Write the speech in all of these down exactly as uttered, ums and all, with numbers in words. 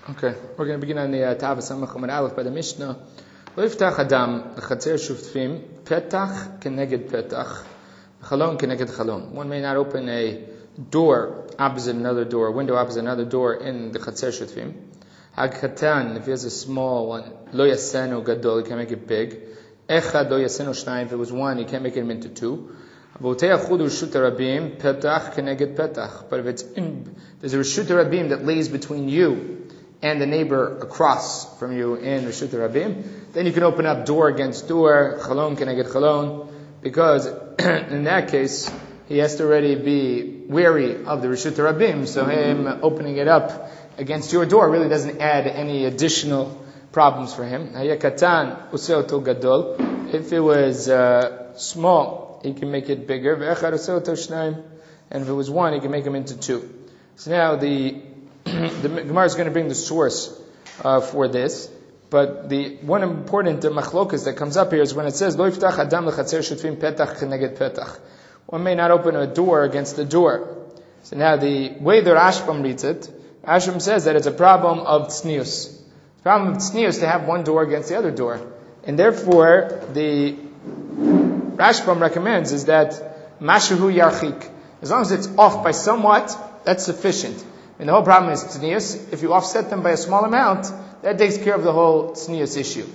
Okay, we're going to begin on the uh, Tav Samach Amud Aleph by the Mishnah. Loiftach Adam l'chatzer shuftim petach keneged petach, chalon keneged chalon. One may not open a door opposite another door, a window opposite another door in the chatzer shuftim. Hag katan, if he has a small one, lo yasenu gadol, he can make it big. Echad lo yasenu shnayim, if it was one, he can't make it into two. But if it's in, there's a Reshut Rabim that lays between you and the neighbor across from you in Reshut Rabim, then you can open up door against door, chalon keneged chalon, because in that case, he has to already be wary of the Reshut Rabim, so him opening it up against your door really doesn't add any additional problems for him. If it was uh, small, he can make it bigger, and if it was one, he can make them into two. So now the the Gemara is going to bring the source uh, for this, but the one important uh, machlokas that comes up here is when it says Lo yiftach adam lechatzer shutfim petach keneged petach. One may not open a door against the door. So now the way the Rashbam reads it, Rashbam says that it's a problem of tznius. The problem of tznius to have one door against the other door, and therefore the Rashbam recommends is that mashahu yarchik. As long as it's off by somewhat, that's sufficient. And the whole problem is tznius. If you offset them by a small amount, that takes care of the whole tznius issue.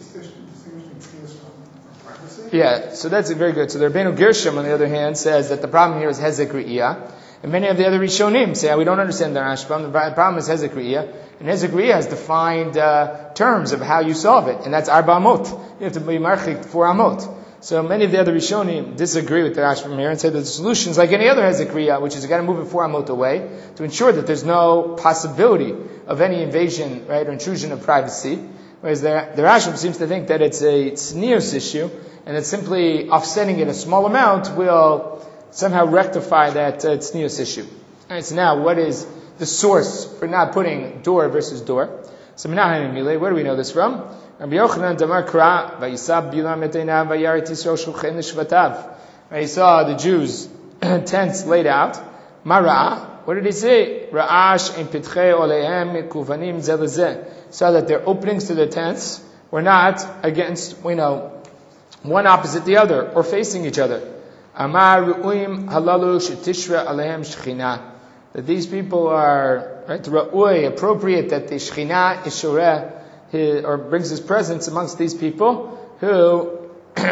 Yeah, so that's very good. So the Rabbeinu Gershom, on the other hand, says that the problem here is hezek re'iyah. And many of the other Rishonim say, we don't understand the Rashbam. The problem is hezek re'iyah. And hezek re'iyah has defined uh, terms of how you solve it. And that's arba amot. You have to be marchik for amot. So many of the other Rishonim disagree with the Rashbam here and say that the solution is like any other hezek re'iyah, which is you got to move it four amot away to ensure that there's no possibility of any invasion, right, or intrusion of privacy. Whereas the, the Rashbam seems to think that it's a tznius issue, and that simply offsetting it a small amount will somehow rectify that uh, tznius issue. All right, so now what is the source for not putting door versus door? So where do we know this from? Rabbi Yochanan Damar Kra Vayisab Bilam Eteinav Vayaret Yisrael Shulchan Shvatav. He saw the Jews tents laid out. Mara, what did he say? Ra'ash in Pitchei Olehem Kuvanim Zelazeh. Saw that their openings to the tents were not against, you know, one opposite the other or facing each other. Amar Ru'im Halalu Shetishra Alehem Shechina. That these people are right, Ra'ui, appropriate that the Shechina Ishoreh or brings his presence amongst these people who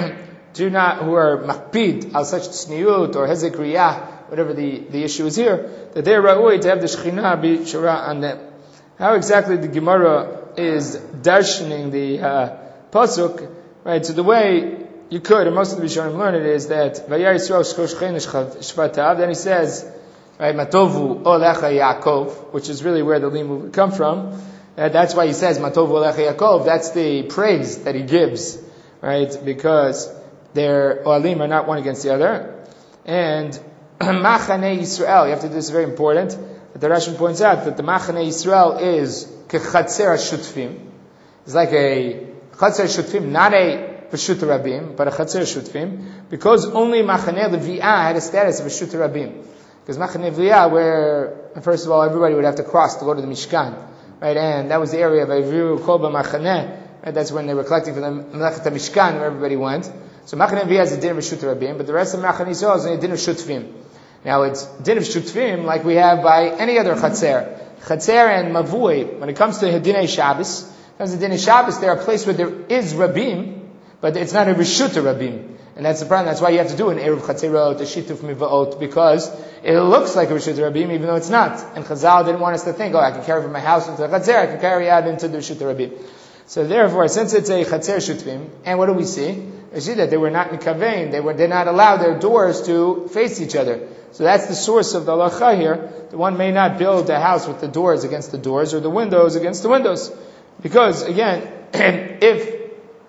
do not, who are makpid al such tzniut or hezek riyah, whatever the, the issue is here, that they're ra'ui to have the Shekhinah be shura on them. How exactly the Gemara is darshaning the uh, pasuk, right? So the way you could, and most of the Rishonim learn it, is that Vayar Yisrael Shechina Shvatav. Then he says, right, Matovu Olecha Yaakov, which is really where the limud would come from. Uh, that's why he says, Matov Olecha Yaakov. That's the praise that he gives, right? Because their oalim are not one against the other. And Machane Yisrael, you have to do this, very important, that the Rashi points out that the Machane Yisrael is Kechatzer Shutfim. It's like a Chatzer Shutfim, not a Reshut Rabim, but a Chatzer Shutfim, because only Machane Levi'ah had a status of a Reshut Rabim. Because Machane Levi'ah, where, first of all, everybody would have to cross to go to the Mishkan. Right, and that was the area of Aviru Kolba Machaneh. Right, that's when they were collecting for the Melechet HaMishkan, where everybody went. So Machaneh Levi'ah has a din of Reshut Rabim, but the rest of Machaneh Yisrael is a din of Shutfim. Now it's din of Shutfim like we have by any other Chatzer. Chatzer and Mavui, when it comes to Hedinei Shabbos, when it comes to Hedinei Shabbos, they're a place where there is Rabim, but it's not a Reshut Rabim. And that's the problem. That's why you have to do an Eruv Chatzerot, a Shituf Miva'ot, because it looks like a Reshut Rabim, even though it's not. And Chazal didn't want us to think, oh, I can carry from my house into the Chatzer, I can carry out into the Reshut Rabim. So therefore, since it's a Chatzer Shutfim, and what do we see? We see that they were not Mikavein, they were, did not allow their doors to face each other. So that's the source of the halacha here. The one may not build a house with the doors against the doors, or the windows against the windows. Because, again, if,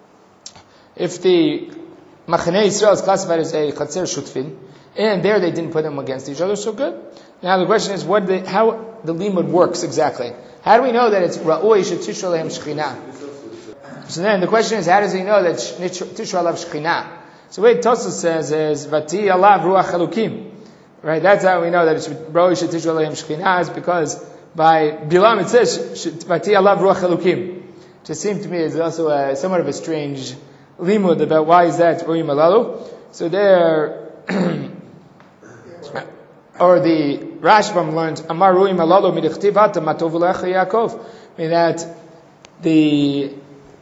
if the Machaneh Yisrael is classified as a Chatzer Shutfin, and there they didn't put them against each other, so good. Now the question is, what the, how the limud works exactly. How do we know that it's Ra'ui Shetishra Lehem Shechina? So then the question is, how does he know that Tishra Alav Shechina? So what Tosfos says is, Vati Alav Ruach Elokim. Right, that's how we know that it's Ra'ui Shetishra Lehem Shechina, is because by Bilam it says, Vati alav ruach elukim. Just seemed to me is also a, somewhat of a strange limud about why is that Roim alalu. So there, or the Rashbam learned, Amar Roim alalu midichtivata matov ulecha Yaakov. Meaning that the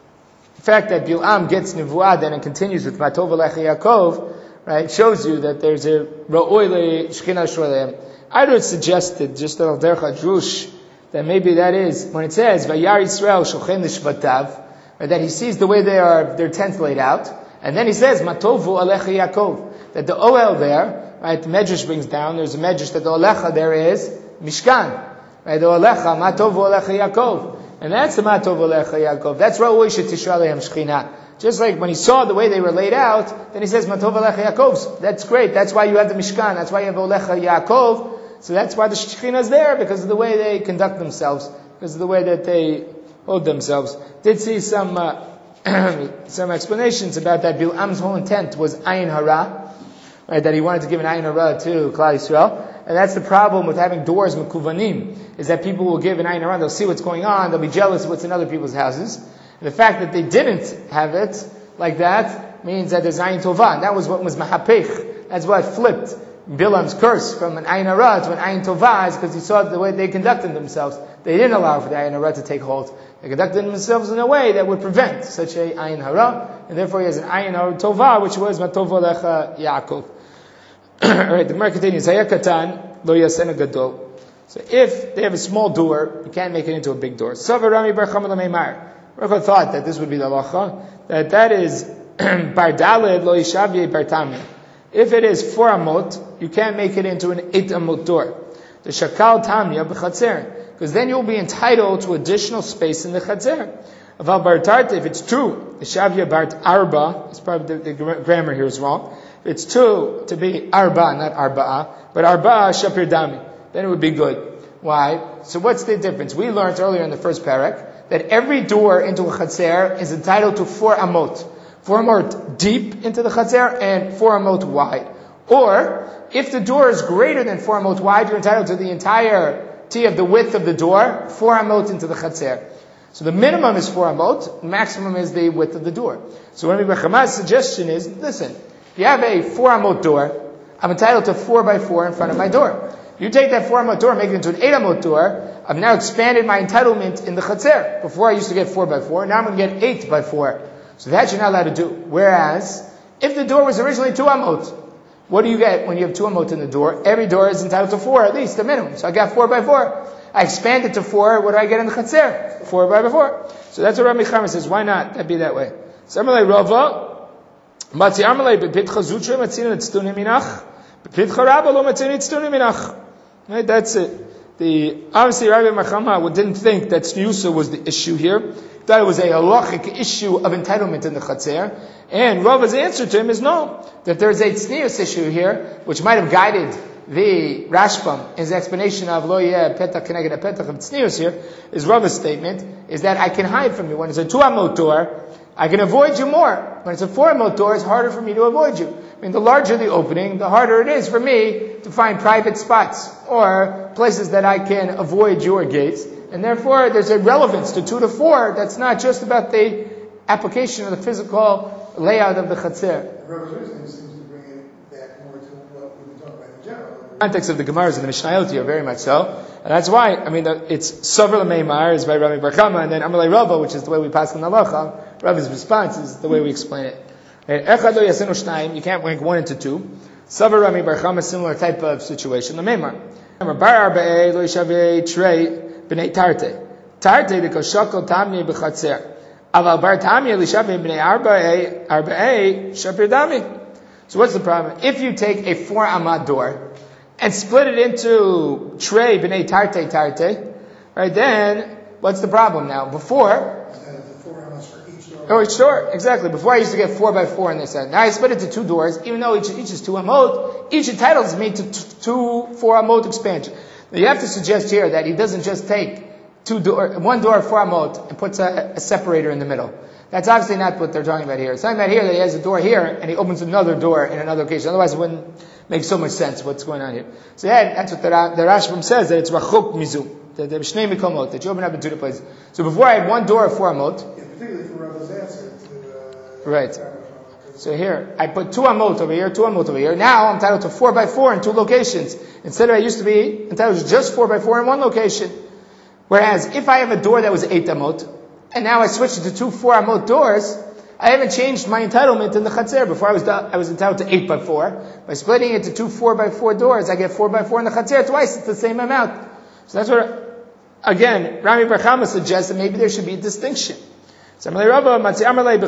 fact that Bilam gets Nevuah then and continues with matov ulecha Yaakov, right, shows you that there's a Ra'oi le Shechina Shroleim. I would suggest that just al derech hadrush that maybe that is when it says Vayar Yisrael Shochen Lishvatav, that he sees the way they are their tents laid out, and then he says Matovu Alecha Yaakov, that the Oel there, right, the Medrash brings down. There's a Medrash that the Alecha there is Mishkan, right? The Alecha Matovu Alecha Yaakov, and that's the Matovu Alecha Yaakov. That's Ra'oi Shetishrah Lehem Shechina. Just like when he saw the way they were laid out, then he says Matov Alecha Yaakov. That's great. That's why you have the Mishkan. That's why you have Alecha Yaakov. So that's why the Shekhinah is there, because of the way they conduct themselves, because of the way that they hold themselves. Did see some uh, some explanations about that. Bilam's whole intent was Ayin Hara, right? That he wanted to give an Ayin Hara to Klal Yisrael, and that's the problem with having doors Mekuvanim, is that people will give an Ayin Hara, they'll see what's going on, they'll be jealous of what's in other people's houses. And the fact that they didn't have it like that means that there's Ayin Tovah. And that was what was Mahapech. That's what flipped Bilam's curse from an Ayin Hara to an Ayin Tovah, is because he saw the way they conducted themselves. They didn't allow for the Ayin Hara to take hold. They conducted themselves in a way that would prevent such a Ayin Hara, and therefore he has an Ayin Hara Tovah, which was Matov Alecha Yaakov. Alright, the Gemara continues, Hayakatan lo yasena gadol. So if they have a small door, you can't make it into a big door. Savar Rami bar Chama l'meimar. Rava thought that this would be the halacha, that that is bar daled lo yishavye bar tamim. If it is four amot, you can't make it into an eight amot door. The shakal tamya b'chatzer, because then you'll be entitled to additional space in the chatzer. Aval bar tarte, if it's two, the shavya bar arba, it's probably the, the grammar here is wrong. If it's two to be arba, not arba'a, but arba'a shapir dami, then it would be good. Why? So what's the difference? We learned earlier in the first parak that every door into a chatzer is entitled to four amot. Four amot deep into the chatzer and four amot wide. Or, if the door is greater than four amot wide, you're entitled to the entirety of the width of the door, four amot into the chatzer. So the minimum is four amot, the maximum is the width of the door. So Rabbi Chama's suggestion is, listen, if you have a four amot door, I'm entitled to four by four in front of my door. You take that four amot door, make it into an eight amot door, I've now expanded my entitlement in the chatzer. Before I used to get four by four, now I'm going to get eight by four. So that you're not allowed to do. Whereas, if the door was originally two amot, what do you get when you have two amot in the door? Every door is entitled to four, at least, the minimum. So I got four by four. I expand it to four, what do I get in the chatzer? Four by four. So that's what Rabbi Chama says, why not? That'd be that way. So Amalei Rava, Matzi Amalei, Bepitcha Zutra, Matzina Tztunim Minach, Bepitcha Rabba Lo Matzina Tztunim Minach. Right, that's it. The, obviously Rabbi Chama didn't think that Tzniusa was the issue here. He thought it was a halachic issue of entitlement in the chatzer. And Rava's answer to him is no, that there's a tznius issue here, which might have guided the Rashbam in his explanation of lo yeh petach keneged petach of tznius here, is Rava's statement, is that I can hide from you. When it's a two amot door, I can avoid you more. When it's a four amot door, it's harder for me to avoid you. I mean, the larger the opening, the harder it is for me to find private spots, or places that I can avoid your gates. And therefore, there's a relevance to two to four that's not just about the application of the physical layout of the chatzer. The revolution seems to bring it back more to what we've been talking about in general. The context of the Gemaras and the Mishnayot are very much so. And that's why, I mean, it's Sover L'Meimar is by Rabbi Bar Chama, and then Amalei Rava, which is the way we pass on the halacha. Rabbi's response is the way we explain it. Echad lo yasenu shnayim, you can't rank one into two. Sover Rabbi Bar Chama, similar type of situation. L'Meimar. Bar Arba'e lo yishavei trei b'nei tarte. Tarte because shakol tamni b'chatzer. Aval bar tamni lishavei b'nei arba'e arba'e shapir dami. So what's the problem? If you take a four amad door and split it into trei b'nei tarte tarte, right, then what's the problem now? Before, oh, each door, exactly. Before I used to get four by four on this side. Now I split it to two doors, even though each, each is two amot, each entitles me to t- two four amot expansion. Now you have to suggest here that he doesn't just take two door, one door four amot and puts a, a separator in the middle. That's obviously not what they're talking about here. It's talking about here that he has a door here and he opens another door in another occasion. Otherwise it wouldn't make so much sense what's going on here. So yeah, that's what the, the Rashbam says, that it's rachuk mizu. that the Shnei Mikomot, that you open up in two places. So before I had one door of four amot. Yeah, particularly for Rabbi's answer to, uh, right. So here, I put two amot over here, two amot over here. Now I'm entitled to four by four in two locations. Instead of I used to be entitled to just four by four in one location. Whereas if I have a door that was eight amot, and now I switched it to two four amot doors, I haven't changed my entitlement in the Chatzer. Before I was I was entitled to eight by four. By splitting it to two four by four doors, I get four by four in the Chatzer twice. It's the same amount. So that's what, again, Rami Bar Chama suggests that maybe there should be a distinction. Again, Rava's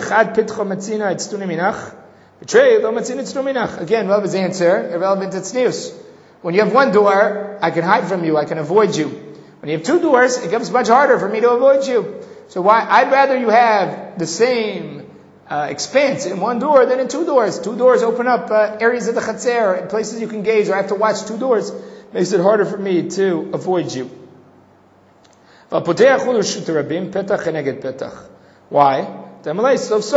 answer, irrelevant to tznius. When you have one door, I can hide from you, I can avoid you. When you have two doors, it becomes much harder for me to avoid you. So why, I'd rather you have the same uh, expanse in one door than in two doors. Two doors open up uh, areas of the Chatzer, places you can gaze, or I have to watch two doors. Makes it harder for me to avoid you. Why? In the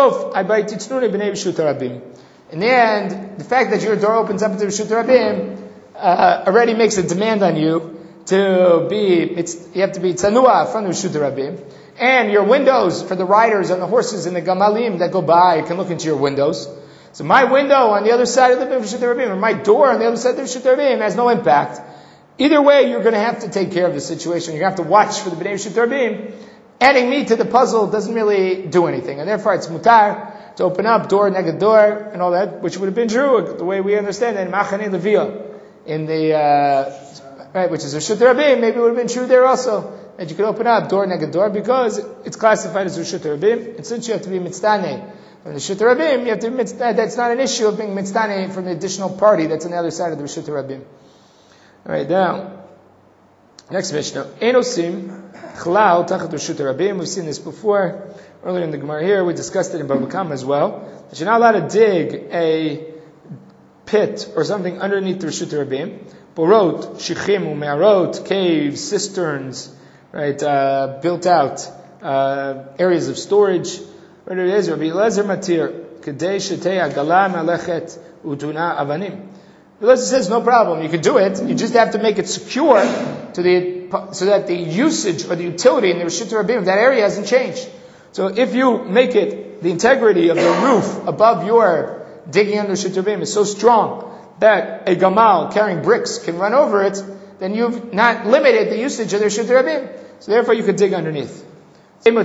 end, the fact that your door opens up into Reshut Rabim uh, already makes a demand on you to be, it's, you have to be tzanua from the Reshut Rabim. And your windows for the riders on the horses and the gamalim that go by can look into your windows. So my window on the other side of the Reshut Rabim, or my door on the other side of the Reshut Rabim has no impact. Either way, you're going to have to take care of the situation. You're going to have to watch for the Bnei Reshut Rabim. Adding me to the puzzle doesn't really do anything. And therefore it's mutar to open up door, neged door, and all that, which would have been true, the way we understand it, in Machane Leviyah, in the, uh, right, which is Reshut Rabim, maybe it would have been true there also, that you could open up door, neged door, because it's classified as Reshut Rabim, and since you have to be mitzdaneh from the Reshut Rabim, you have to be mitzdaneh, that's not an issue of being mitzdaneh from the additional party that's on the other side of the Reshut Rabim. Alright, now, next Mishnah. Enosim chalal tachat Reshut Rabim. We've seen this before. Earlier in the Gemara here, we discussed it in Bava Kama as well. That you're not allowed to dig a pit or something underneath the Reshut Rabim. Borot, shichim, umearot, caves, cisterns, right, uh, built out, uh, areas of storage. What it is, Rabbi Eliezer Matir, Kedei Shetei Agala Melechet Utuna Avanim. Eliezer says, no problem, you could do it, you just have to make it secure to the, so that the usage or the utility in the Reshut Rabim of that area hasn't changed. So if you make it, the integrity of the roof above your digging under Reshut Rabim is so strong that a gamal carrying bricks can run over it, then you've not limited the usage of the Reshut Rabim. So therefore you could dig underneath. One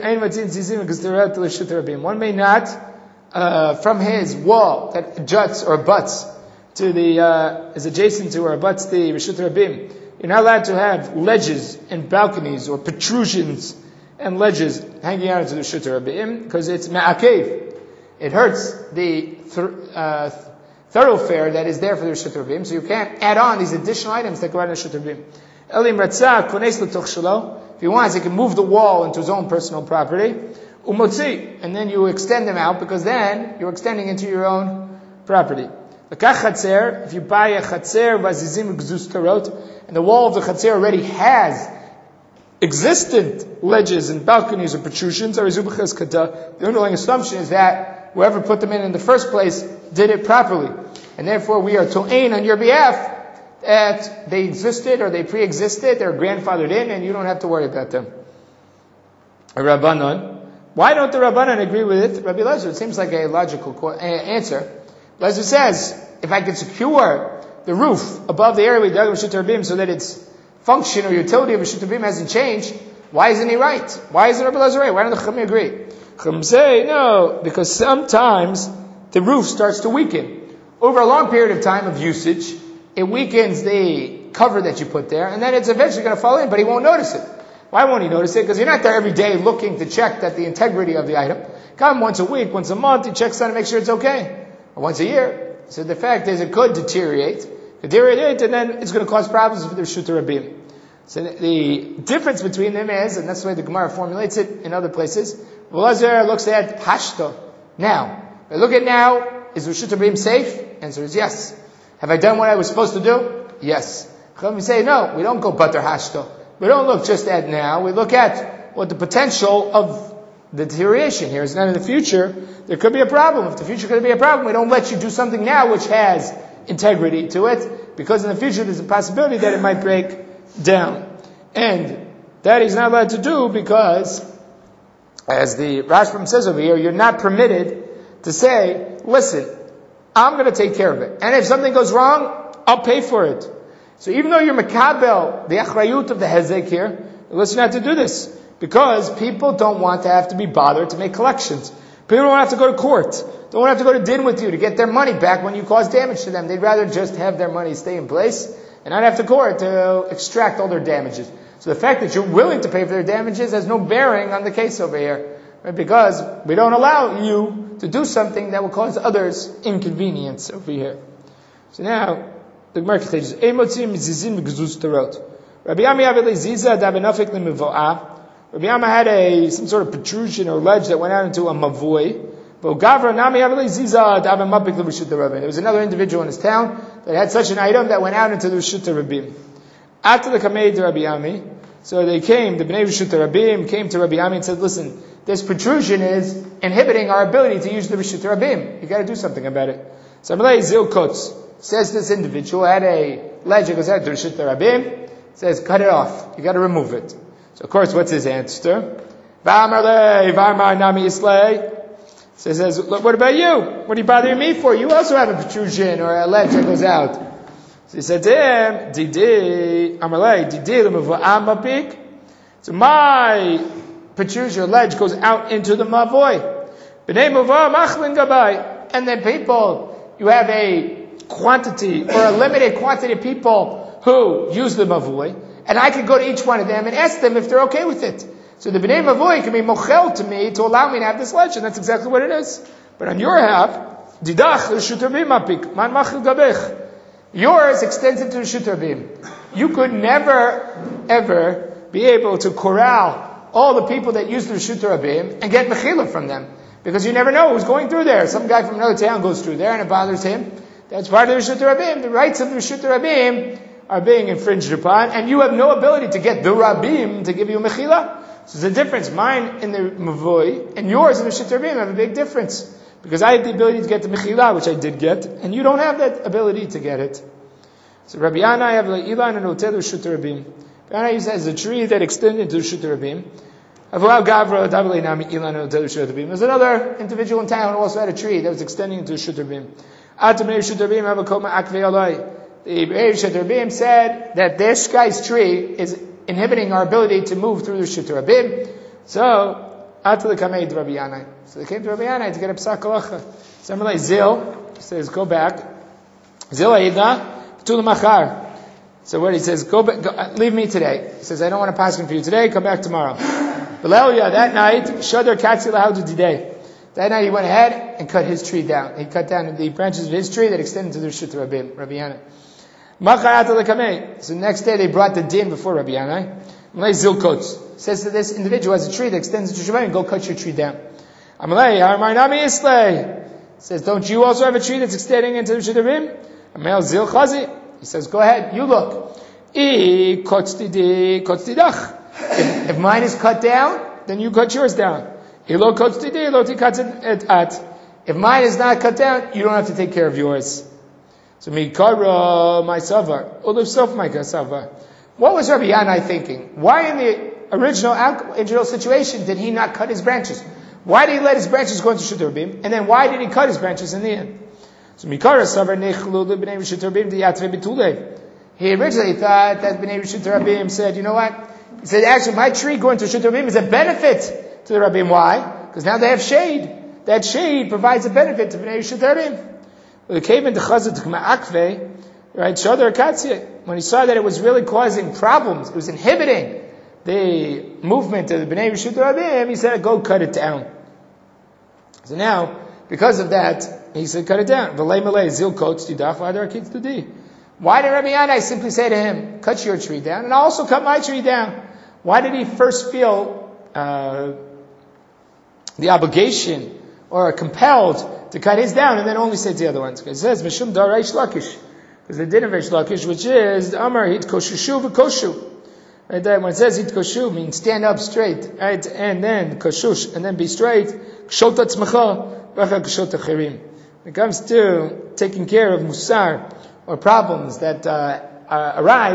may not, uh, from his wall that juts or butts to the, uh, is adjacent to or butts the Reshut Rabim, you're not allowed to have ledges and balconies or protrusions and ledges hanging out into the Reshut Rabim, because it's ma'akev. It hurts the th- uh, thoroughfare that is there for the Reshut Rabim, so you can't add on these additional items that go out in the Reshut Rabim. Elim ratzah kones l'toch shelo. If he wants, he can move the wall into his own personal property. Umotzi, and then you extend them out, because then you're extending into your own property. L'kach chatzer, if you buy a chatzer v'azizim gzus tarot, and the wall of the chatzer already has existent ledges and balconies or protrusions, the underlying assumption is that whoever put them in in the first place did it properly. And therefore we are to'ain on your behalf that they existed or they pre-existed, they're grandfathered in, and you don't have to worry about them. A Rabbanon. Why don't the Rabbanon agree with it? Rabbi Eliezer, it seems like a logical co- answer. Eliezer says, if I can secure the roof above the area we dug Reshut Rabim so that its function or utility of Reshut Rabim hasn't changed, why isn't he right? Why isn't Rabbi Eliezer right? Why don't the Chachamim agree? Chachamim say, no, because sometimes the roof starts to weaken. Over a long period of time of usage, it weakens the cover that you put there, and then it's eventually going to fall in, but he won't notice it. Why won't he notice it? Because you're not there every day looking to check that the integrity of the item. Come once a week, once a month, he checks on to make sure it's okay. Or once a year. So the fact is, it could deteriorate, deteriorate, and then it's going to cause problems for the Reshut Rabim. So the difference between them is, and that's the way the Gemara formulates it in other places, Eliezer looks at hashto, now. I look at now, is Reshut Rabim safe? Answer is yes. Have I done what I was supposed to do? Yes. We say, no, we don't go butter hashto. We don't look just at now. We look at what the potential of the deterioration here is. Not in the future, there could be a problem. If the future could be a problem, we don't let you do something now which has integrity to it, because in the future there's a possibility that it might break down. And that he's not allowed to do because, as the Rashbam says over here, you're not permitted to say, listen, I'm going to take care of it. And if something goes wrong, I'll pay for it. So even though you're makabel, the achrayut of the hezek here, listen, you have to do this. Because people don't want to have to be bothered to make collections. People don't have to go to court. Don't have to go to din with you to get their money back when you cause damage to them. They'd rather just have their money stay in place and not have to court to extract all their damages. So the fact that you're willing to pay for their damages has no bearing on the case over here. Right? Because we don't allow you to do something that will cause others inconvenience over here. So now, the Gemara continues. Rabbi Ami Aveli Ziza Dabenafik Lemivoah. Rabbi Amma had a some sort of protrusion or ledge that went out into a mavoi. But Gavra Nami Aveli Ziza Dabenmapik Lerishut Rabim. There was another individual in his town that had such an item that went out into the Rishut Rabim. After the Kamei to Rabbi Ami, so they came, the Bnei Rishut Rabim came to Rabbi Ami and said, listen, this protrusion is inhibiting our ability to use the Rishut Rabim. You got to do something about it. So Amalei Zil Kotz says this individual had a ledge that goes out to Rishut Rabim. Says, cut it off. You got to remove it. So, of course, what's his answer? V'amarlei, v'amar nami islei. So he says, look, what about you? What are you bothering me for? You also have a protrusion or a ledge that goes out. So he said to him, Didi, amarlei, Didi, l'mava'am mapik. So my protrusion or ledge goes out into the mavoi. B'nei mava'am achlin gabai. And then people, you have a quantity or a limited quantity of people who use the mavoi, and I can go to each one of them and ask them if they're okay with it. So the b'nei mavoi can be mochel to me to allow me to have this ledge, and that's exactly what it is. But on your half, didach l'shut rabim mapik man machil gabech. Yours extends into l'shut rabim. You could never, ever be able to corral all the people that use the l'shut rabim and get mechila from them, because you never know who's going through there. Some guy from another town goes through there and it bothers him. That's part of the l'shut rabim. The rights of the l'shut rabim are being infringed upon, and you have no ability to get the Rabim to give you mechila. So there's a difference. Mine in the Mavoi, and yours in the Rishut Rabim have a big difference. Because I have the ability to get the mechila, which I did get, and you don't have that ability to get it. So Rabbi Yanai have Ilan and Otel Rishut Rabim. Rabbi Yanai says a tree that extended into Rishut Rabim. There's another individual in town who also had a tree that was extending into Rishut Rabim. The Rishut Rabim said that this guy's tree is inhibiting our ability to move through the Rishut Rabim. So, Atul Kamei to Rabbi Yanai. So they came to Rabbi Yanai to get a psak halacha. So Amalei Zil says, go back. Zil Aida, Tul Machar. So what he says, go back, go, leave me today. He says, I don't want to pass him for you today, come back tomorrow. Belelia, that night, Shadar Katzi Lahaudu Didei. That night he went ahead and cut his tree down. He cut down the branches of his tree that extended to the Rishut Rabim, Rabbi Yanai. So next day they brought the din before Rabbi Yanai. Amalei Zilkot says to this individual has a tree that extends into Shemaim, go cut your tree down. Amalei Harmar Nami Islay says, don't you also have a tree that's extending into the Shemaim? Amalei Zil Chazi, he says, go ahead, you look. If, if mine is cut down, then you cut yours down. If mine is not cut down, you don't have to take care of yours. So mikara my savar, uluf sof my savar. What was Rabbi Yanai thinking? Why in the original original situation did he not cut his branches? Why did he let his branches go into Rishut Rabim? And then why did he cut his branches in the end? So mikara savar nechlu b'nei Rishut Rabim diatre betule. He originally thought that b'nei Rishut Rabim said, you know what? He said, actually, my tree going to Rishut Rabim is a benefit to the Rabim. Why? Because now they have shade. That shade provides a benefit to b'nei Rishut Rabim. When he came into Chazat Akve, right, Shadar Katzia, when he saw that it was really causing problems, it was inhibiting the movement of the Bnei Rishut Rabim, he said, go cut it down. So now, because of that, he said, cut it down. Why did Rabbi Yanai simply say to him, cut your tree down, and I'll also cut my tree down? Why did he first feel uh, the obligation or compelled to cut his down, and then only say to the other ones? Because it says, Mishum dar Reish Lakish. Because the din of Reish Lakish, which is, Amar hit koshushu v'koshu. Right, that when it says hit koshu, means stand up straight, right, and then koshush, and then be straight, kshot atzmacha, v'acha kshot achirim. When it comes to taking care of musar, or problems that uh, uh, arise,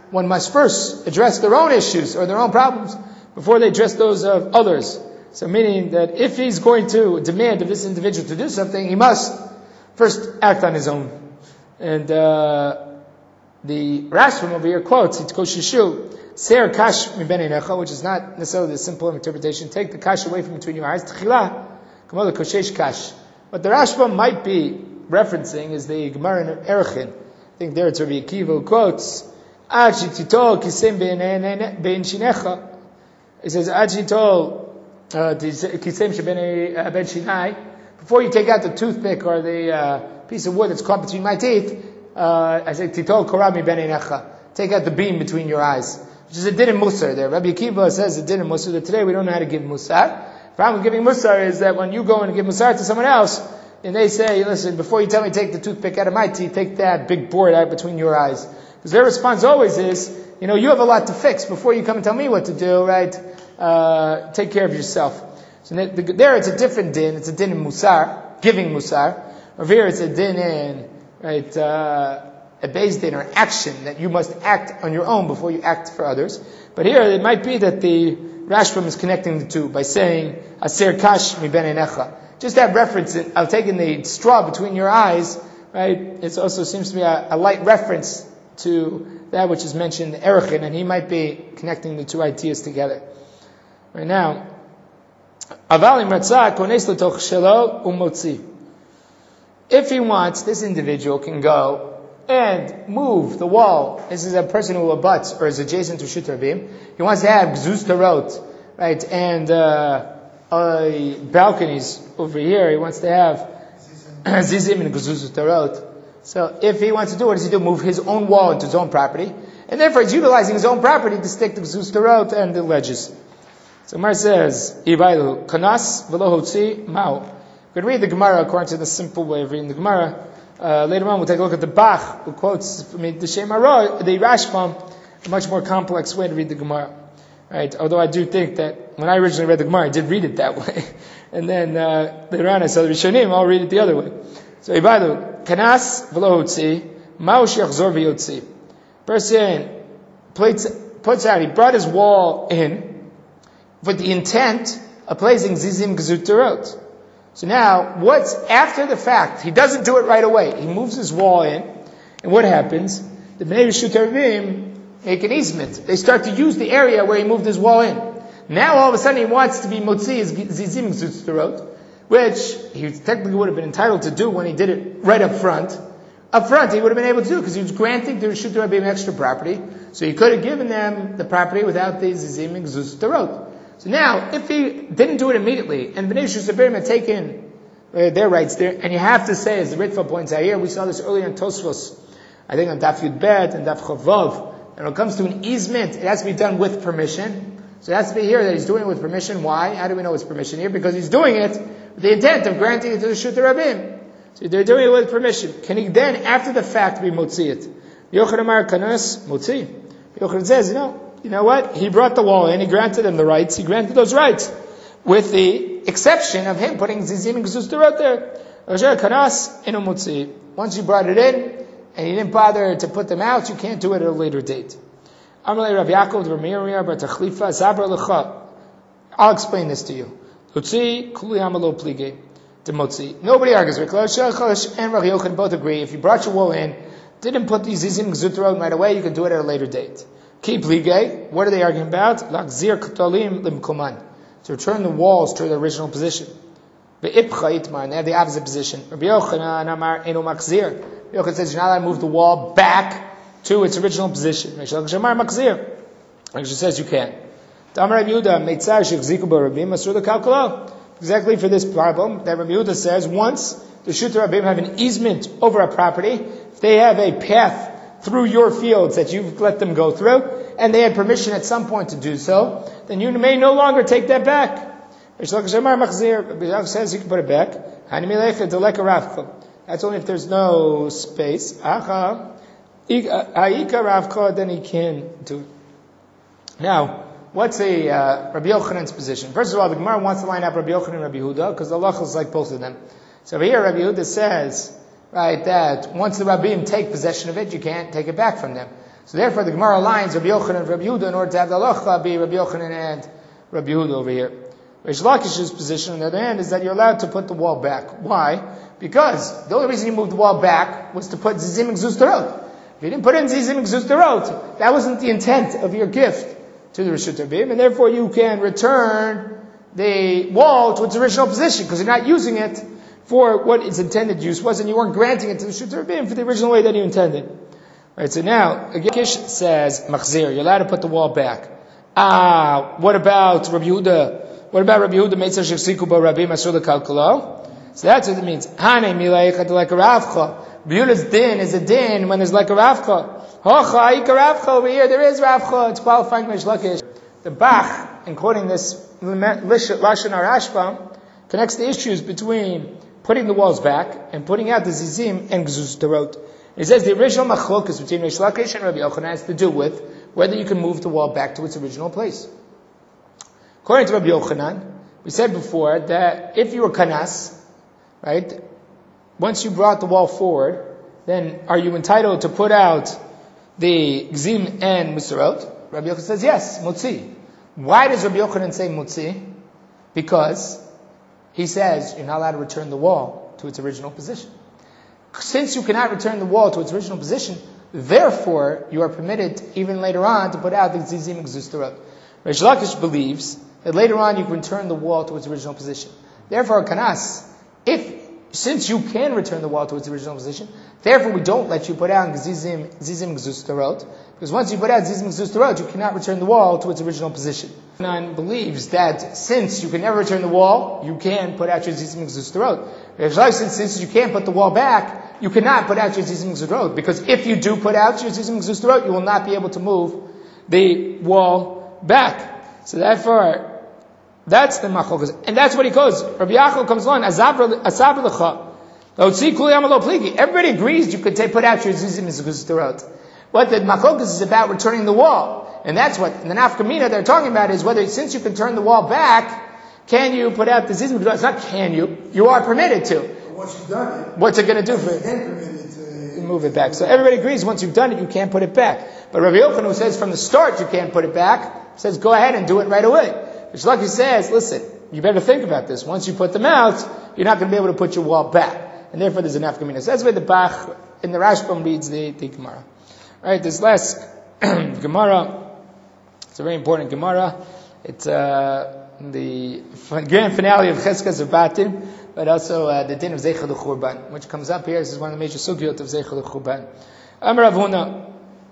one must first address their own issues or their own problems before they address those of others. So meaning that if he's going to demand of this individual to do something, he must first act on his own. And uh, the Rashbam over here quotes, it's Koshishu, Ser kash mi ben einecha, which is not necessarily the simple interpretation. Take the kash away from between your eyes. Tchila, kamol koshesh kash. What the Rashbam might be referencing is the Gemara in Erechim. I think there it's Rabbi Akiva who quotes, Ad shititol kisem ben shinecha. He says, Ad shititol kisem sheben ben shinai. Before you take out the toothpick or the uh, piece of wood that's caught between my teeth, uh, I say, titol korami ben einecha. Take out the beam between your eyes. Which is a din in Musar there. Rabbi Akiva says a din in Musar that today we don't know how to give Musar. The problem with giving Musar is that when you go and give Musar to someone else, and they say, listen, before you tell me to take the toothpick out of my teeth, take that big board out between your eyes. Because their response always is, you know, you have a lot to fix before you come and tell me what to do, right? Uh, take care of yourself. So there it's a different din. It's a din in Musar, giving Musar. Over here it's a din in, right, uh, a base din or action that you must act on your own before you act for others. But here it might be that the Rashbam is connecting the two by saying, Aser kash mi ben einecha. Just that reference of taking the straw between your eyes, right? It also seems to be a, a light reference to that which is mentioned in Erechim, and he might be connecting the two ideas together. Right now, Avalim ratzah kones l'toch shelo umotzi. If he wants, this individual can go and move the wall. This is a person who abuts or is adjacent to Shut Rabim. He wants to have gzuz tarot, right? And uh, uh, balconies over here. He wants to have zizim and gzuz tarot. So if he wants to do, what does he do? Move his own wall into his own property, and therefore he's utilizing his own property to stick the gzuz tarot and the ledges. So Gemara says, "Ibailu kanas v'lo hotzi mao." We could read the Gemara according to the simple way of reading the Gemara. Uh, later on, we'll take a look at the Bach, who quotes from the Shem Aroi, the Rashbam, a much more complex way to read the Gemara. Right? Although I do think that when I originally read the Gemara, I did read it that way, and then uh, later on I saw the Rishonim, I'll read it the other way. So, Ibadu, Kanas v'lo hotzi, ma'u she'achzor v'yotzi. Person puts, puts out, he brought his wall in with the intent of placing zizim gzutarot. So now, what's after the fact? He doesn't do it right away. He moves his wall in, and what happens? The Bnei Reshut Rabim make an easement. They start to use the area where he moved his wall in. Now, all of a sudden, he wants to be motzi his zizim gzutarot, which he technically would have been entitled to do when he did it right up front. Up front, he would have been able to do because he was granting the Reshut Rabim extra property, so he could have given them the property without the zizim gzutarot. So now, if he didn't do it immediately, and Bnei Reshut Rabim had taken uh, their rights there, and you have to say, as the Ritva points out here, we saw this earlier in Tosfos, I think on Daf Yud Bet and Daf Chavav, and when it comes to an easement, it has to be done with permission. So it has to be here that he's doing it with permission. Why? How do we know it's permission here? Because he's doing it with the intent of granting it to the Reshut Rabim. So they're doing it with permission. Can he then, after the fact, be motzi it? Yochanan Amar Kanas motzi. Yochanan says, you know, You know what? He brought the wall in, he granted them the rights, he granted those rights, with the exception of him putting zizim and gzuz tarot there. Once you brought it in, and you didn't bother to put them out, you can't do it at a later date. I'll explain this to you. Nobody argues. And Rav Yochanan both agree, if you brought your wall in, didn't put these zizim and gzuz tarot right away, you can do it at a later date. Keep ligay. What are they arguing about? Lachzir k'tolim limkuman. To return the walls to their original position. Ve'ipcha itmar. And they have the opposite position. Rabbi Yochanan Amar eno machzir. Rabbi Yochanan says you're not allowed to move the wall back to its original position. Rabbi Yochanan machzir. Rabbi Yochanan says you can. Damar Rabbi Yehuda meitzar shechziku b'rabim asur l'kalkalo. Exactly for this problem that Rabbi Yehuda says, once the Reshut Rabim have an easement over a property, if they have a path through your fields that you've let them go through, and they had permission at some point to do so, then you may no longer take that back. Says you can put it back. That's only if there's no space. Then he can do it. Now, what's a uh, Rabbi Yochanan's position? First of all, the Gemara wants to line up Rabbi Yochanan and Rabbi Yehuda, because the halach is like both of them. So over here, Rabbi Yehuda says, right, that once the Rabbim take possession of it, you can't take it back from them. So therefore, the Gemara aligns Rabbi Yochanan and Rabbi Yehuda in order to have the halacha be Rabbi Yochanan and Rabbi Yehuda over here. Reish Lakish's position, on the other hand, is that you're allowed to put the wall back. Why? Because the only reason you moved the wall back was to put Zizim Gzuz Tarot. If you didn't put in Zizim Gzuz Tarot, that wasn't the intent of your gift to the Rishut Rabim, and therefore you can return the wall to its original position, because you're not using it for what its intended use was, and you weren't granting it to the Rishut Rabim for the original way that you intended. Right, so now, again, Kish says, Machzir, you're allowed to put the wall back. Ah, what about Rabbi Yehuda? What about Rabbi Yehuda? Meitzah sheksiku ba Rabbi Masur lekalkalo? So that's what it means. Hane milayichat like a Ravcha. Rabbi Yehuda's din is a din when there's like a Ravcha. Hocha, ika Ravcha over here, there is Ravcha. It's qualifying Reish Lakish. The Bach, in quoting this Lashon HaRashbam, connects the issues between putting the walls back and putting out the Zizim and Gzuz Tarot. He says the original machlokas between Reish Lakish and Rabbi Yochanan has to do with whether you can move the wall back to its original place. According to Rabbi Yochanan, we said before that if you were kanas, right, once you brought the wall forward, then are you entitled to put out the gzim and musarot? Rabbi Yochanan says yes, mutzi. Why does Rabbi Yochanan say mutzi? Because he says you're not allowed to return the wall to its original position. Since you cannot return the wall to its original position, therefore you are permitted even later on to put out the zizim and gzustarot. Reish Lakish believes that later on you can return the wall to its original position. Therefore, kanas, if since you can return the wall to its original position, therefore we don't let you put out zizim zizim gzustarot, because once you put out zizim gzustarot, you cannot return the wall to its original position. None believes that since you can never return the wall, you can put out your zizim gzustarot. Reish Lakish says since you can't put the wall back, you cannot put out your zizim gzustarot, because if you do put out your zizim gzustarot, you will not be able to move the wall back. So therefore, that's the machlokas, and that's what he calls. Rabbi Yachal comes along, asabra lecha, lotzi kuli amalo pligi. Everybody agrees you could take, put out your zizim gzustarot. What the machlokas is about returning the wall, and that's what in the nafkamina they're talking about is whether since you can turn the wall back, can you put out the zizim gzustarot? It's not can you, you are permitted to. Once you've done it, what's it going to do for it? Move it back. So everybody agrees once you've done it, you can't put it back. But Rabbi Yochanan, who says from the start you can't put it back, says go ahead and do it right away. Reish Lakish says, listen, you better think about this. Once you put them out, you're not going to be able to put your wall back. And therefore there's an nafkamina. So that's why the Bach in the Rashbam reads the, the Gemara. Alright, this last Gemara, it's a very important Gemara. It's uh, the grand finale of Cheskas of Batim, but also uh, the din of Zeichel Churban, which comes up here. This is one of the major sugyot of Zeichel Churban. Amar Rav Huna,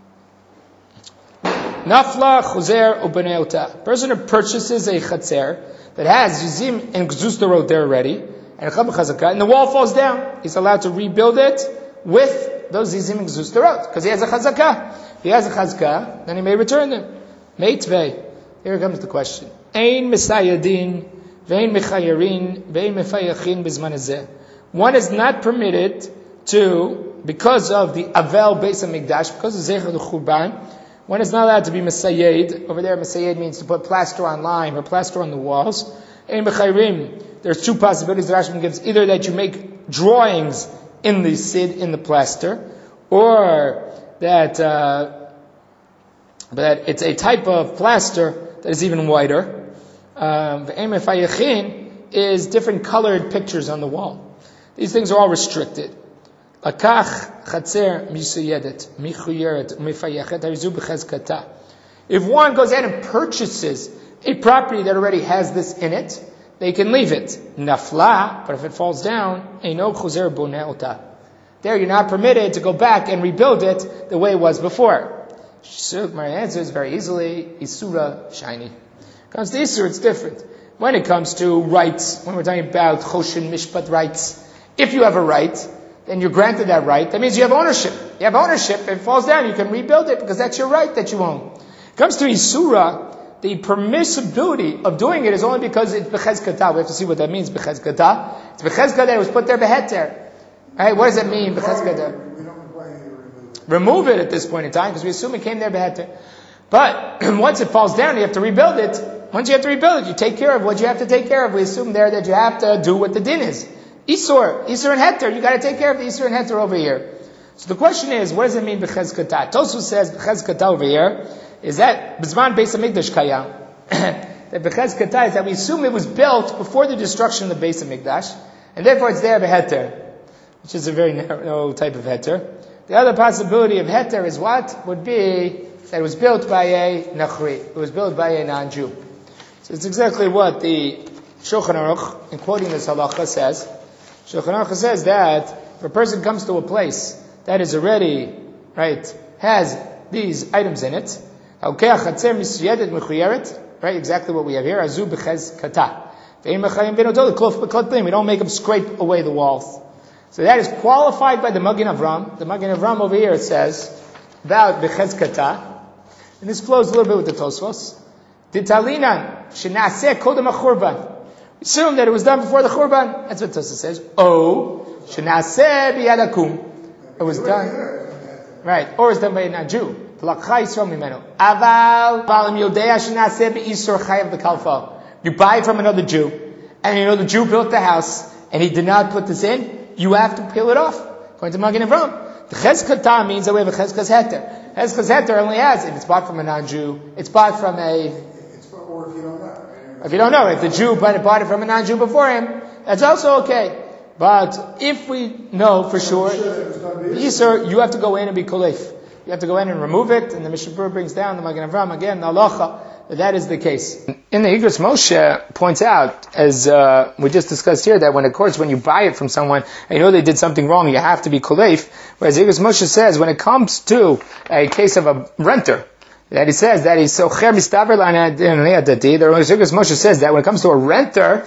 Nafla Chuzer Ubeneota. Person who purchases a chatzer that has Yizim and Gzustarot there already, and Chab Chazakah, and the wall falls down, he's allowed to rebuild it with those Yizim and Gzustarot, because he has a Chazakah. If he has a Chazakah, then he may return them. Meitvei. Here comes the question. Ein Misayadin, Vein Mechayerin, Vein Mefayachin Bizman Hazeh. One is not permitted to, because of the Avel Beis HaMikdash, because of Zeichel Churban, one is not allowed to be Mesayed. Over there, Mesayed means to put plaster on lime or plaster on the walls. Ein Mechayrim. There's two possibilities that Rashbam gives. Either that you make drawings in the sid, in the plaster, or that, uh, that it's a type of plaster that is even whiter. Um, Ein Mefayachin is different colored pictures on the wall. These things are all restricted. Lakach chatzer misayedet michuyeret mifayachet harizu b'chezkata. If one goes out and purchases a property that already has this in it, they can leave it. Nafla, but if it falls down, eino chozer boneh ota. There, you're not permitted to go back and rebuild it the way it was before. So my answer is very easily isura shiny. Comes to isur, it's different. When it comes to rights, when we're talking about choshen mishpat rights, if you have a right, then you're granted that right. That means you have ownership. You have ownership. If it falls down, you can rebuild it because that's your right that you own. It comes to Isura, the permissibility of doing it is only because it's Bechezkata. We have to see what that means, Bechezkata. It's Bechezkata, it was put there Beheter. Right? What does that mean, Bechezkata? We don't require you to remove it. Remove it at this point in time because we assume it came there Beheter. But once it falls down, you have to rebuild it. Once you have to rebuild it, you take care of what you have to take care of. We assume there that you have to do what the din is. Isur, Isur and Heter, you got to take care of the Isur and Heter over here. So the question is, what does it mean b'chezkata? Tosfos says b'chezkata over here is that b'zman Beis Hamikdash kayam. That b'chezkata is that we assume it was built before the destruction of the Beis Hamikdash, and therefore it's there b'heter, which is a very narrow type of heter. The other possibility of heter is what? Would be that it was built by a nachri. It was built by a non-Jew. So it's exactly what the Shulchan Aruch, in quoting this halacha, says. Shulchan Aruch says that if a person comes to a place that is already, right, has these items in it, right, exactly what we have here, azu b'chezkata. We don't make them scrape away the walls. So that is qualified by the Magen Avram. The Magen Avram over here says about b'chezkata, and this flows a little bit with the Tosfos. Ditalinan shenaseh kodem hachurban. Assume that it was done before the churban. That's what Tosfos says. Oh, shenaseh biyad hakum. It was done, right? Or it's done by a non-Jew. Aval balim yodea shenaseh beisur chayav b'kalfa. You buy it from another Jew, and you know the Jew built the house, and he did not put this in. You have to peel it off, according to Magen Avram. The chezkata means that we have a chezkas heter. Chezkas heter only has if it's bought from a non-Jew. It's bought from a. It's or if you don't know. If you don't know, if the Jew bought it from a non-Jew before him, that's also okay. But if we know for sure, Yisur, you have to go in and be kolef. You have to go in and remove it, and the Mishnah Berurah brings down the Magen Avram again, the halacha, that that is the case. In the Igros Moshe points out, as uh, we just discussed here, that when, of course, when you buy it from someone, and you know they did something wrong, you have to be kolef. Whereas Igros Moshe says, when it comes to a case of a renter, that he says that he's so cher mistaver l'anadin. The Igros Moshe says that when it comes to a renter,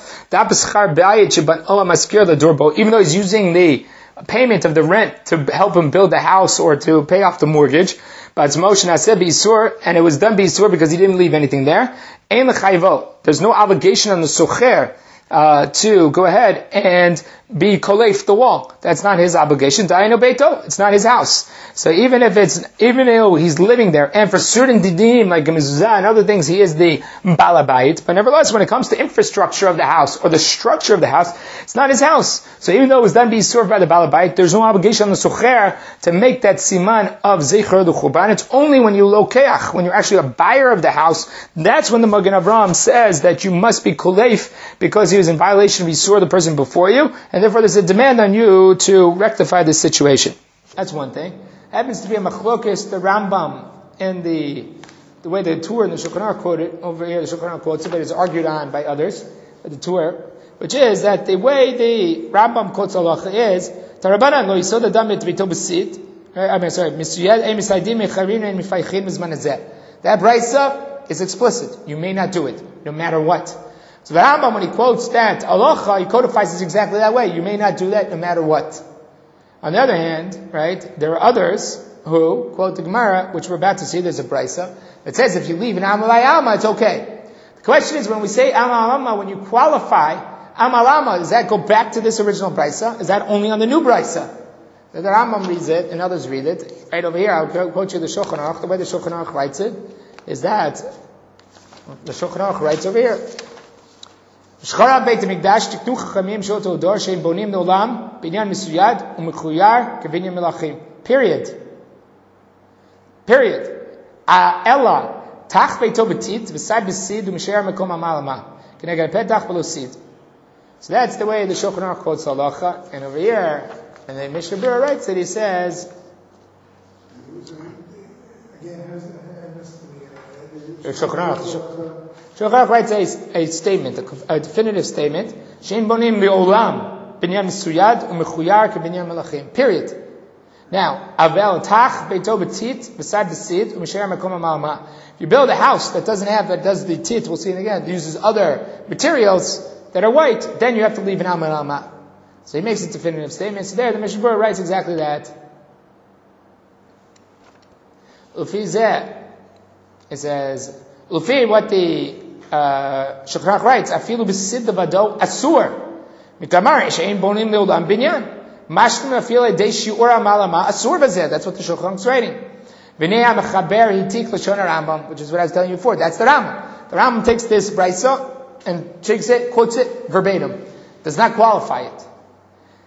even though he's using the payment of the rent to help him build the house or to pay off the mortgage, but it's Moshe Naseh B'Isur, and it was done B'Isur because he didn't leave anything there. Ein l'chayvo. There's no obligation on the socher uh, to go ahead and be kolef the wall. That's not his obligation. Da'inu beito. It's not his house. So even if it's, even though he's living there, and for certain didim, like a mezuzah and other things, he is the balabait, but nevertheless, when it comes to infrastructure of the house, or the structure of the house, it's not his house. So even though it was done be served by the balabait, there's no obligation on the socher to make that siman of zecher the churban. It's only when you lokeach, when you're actually a buyer of the house, that's when the Magen Avram says that you must be kolef, because he was in violation of Yisur, the person before you, and therefore there's a demand on you to rectify this situation. That's one thing. Happens to be a machlokes, the Rambam, and the the way the Tur and the Shulchan Aruch quote it, over here the Shulchan Aruch quotes it, but it's argued on by others, by the Tur, which is that the way the Rambam quotes halacha is, Tarabanan lo yisod adam et vito b'sit, I mean, sorry, misuyad e misaydim mecharin and mifaychin b'zman hazeh. That brayso is explicit. You may not do it, no matter what. So the Rambam, when he quotes that halacha, he codifies it exactly that way. You may not do that, no matter what. On the other hand, right, there are others who quote the Gemara, which we're about to see. There's a brisa that says if you leave an amalai alma, it's okay. The question is, when we say amal alma, when you qualify amal alma, does that go back to this original brisa? Is that only on the new brisa? The Rambam reads it, and others read it. Right over here, I'll quote you the Shulchan Aruch. The way the Shulchan Aruch writes it is that the Shulchan Aruch writes over here. Shchara Beit HaMikdash tiknu chachamim shel Todor sheim bonim nolam binyan misuyad umechuyar kebinyan melachim. Period. Period. Ella tach beito betit v'sad b'sid u'misher mekom amalama k'neged petach v'lo sid. So that's the way the Shulchan Aruch quotes halacha, and over here, and then Mishnah Berurah writes that he says. Again, Shulchan Aruch. Shulchan Aruch writes a, a statement, a, a definitive statement. Shein bonim le'olam binyan misuyad u'mechuyar kebinyan melachim. Period. Now, avel tach beito betit v'sad b'sid u'misher mekom ha'malama. If you build a house that doesn't have, that does the tit, we'll see it again, uses other materials that are white, then you have to leave an amal alma. So he makes a definitive statement. So there, the Mishnah Berurah writes exactly that. Ufi zeh, it says, Ufi, what the uh, Shulchan Aruch writes, afilu b'sid levado asur. Mikamar, she'ein bonim le'olam binyan. Mashlim afil edei shi'ur amal alma asur b'zeh. That's what the Shulchan Aruch is writing. V'nei ha'mechaber hitik l'shon Rambam, which is what I was telling you before. That's the Rambam. The Rambam takes this brayso and takes it, quotes it verbatim. Does not qualify it.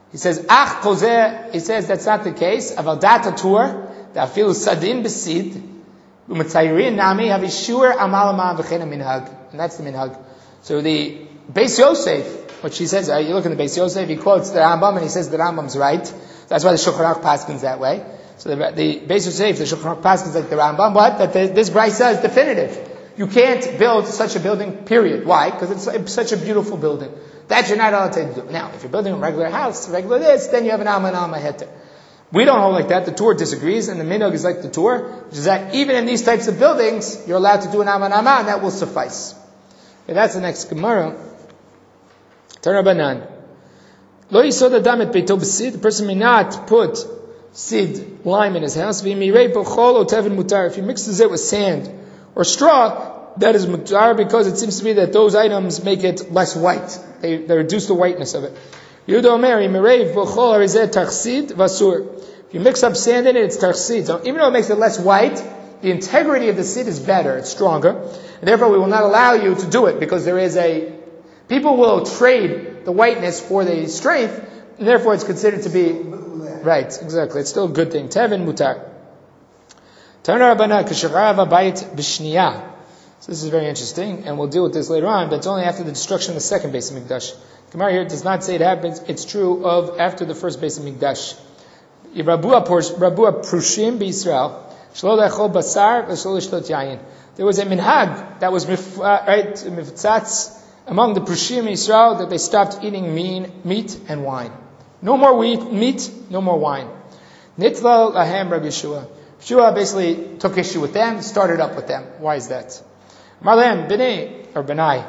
He says, Ach kozeh, he says that's not the case. Aval data tur, da afilu sadin besid, u'matzayrin nami havishur amalama v'chena minhag. And that's the minhag. So the Beis Yosef, which he says, uh, you look in the Beis Yosef, he quotes the Rambam and he says the Rambam's right. That's why the Shulchan Aruch paskins that way. So the, the Beis Yosef, the Shulchan Aruch paskins like the Rambam, but that the, this brisa is definitive. You can't build such a building, period. Why? Because it's, it's such a beautiful building. That you're not allowed to do. Now, if you're building a regular house, regular this, then you have an alma and alma heter. We don't hold like that. The Torah disagrees, and the minhag is like the Torah, which is that even in these types of buildings, you're allowed to do an alma and alma, and that will suffice. Okay, that's the next Gemara. Tana Banan. Lo yisod adam et beito b'sid. The person may not put sid, lime, in his house. V'mirei b'chol o tevin mutar. If he mixes it with sand or straw, that is mutar, because it seems to be that those items make it less white. They, they reduce the whiteness of it. Yehuda Omer, Mirei b'chol harizeh tarchsid vasur. If you mix up sand in it, it's tarchsid. So even though it makes it less white, the integrity of the sid is better, it's stronger. And therefore we will not allow you to do it, because there is a, people will trade the whiteness for the strength, and therefore it's considered to be, right, exactly, it's still a good thing. Tevin mutar. Tana Rabbana, k'sharav habayit b'shniyah. So this is very interesting, and we'll deal with this later on, but it's only after the destruction of the second Beis Hamikdash. Gemara here does not say it happens, it's true of after the first Beis Hamikdash. Rabua prushim b'Yisrael, shlo lechol basar v'shlo l'shtot yayin. There was a minhag that was mif, uh, right, miftzatz among the prushim Yisrael, that they stopped eating mean, meat and wine. No more wheat, meat, no more wine. Nitla lahem Rabbi Yeshua. Yeshua basically took issue with them, started up with them. Why is that? Marlem, b'nei, or b'nai.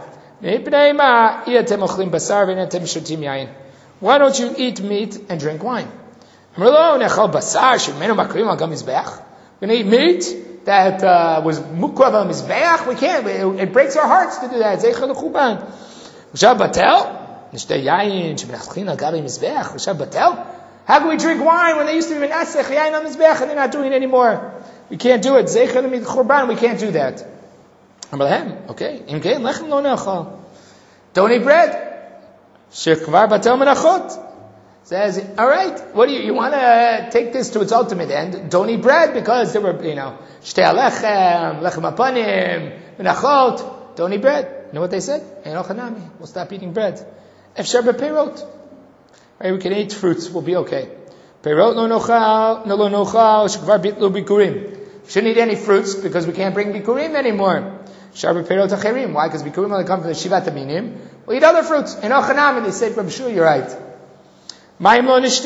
Why don't you eat meat and drink wine? We're going to eat meat that uh, was mukrav al mizbeach? We can't. It, it breaks our hearts to do that. How can we drink wine when they used to be menasech yayin al mizbeach and they're not doing it anymore? We can't do it. We can't do that. Okay. Don't eat bread. Says, all right, what do you, you want to take this to its ultimate end? Don't eat bread, because there were, you know, shtei alechem, lechem apanim, menachot. Don't eat bread. You know what they said? We'll stop eating bread. Efshar bepeirot. Right, we can eat fruits, we'll be okay. Peirot no nochal, no lo nochal, shekvar bitlu bikurim. Shouldn't eat any fruits, because we can't bring bikurim anymore. Shar bepeirot acherim. Why? Because bikurim only come from the shivat aminim. We'll eat other fruits. And ochanami, they said, Rabbi Shua, you're right. Let's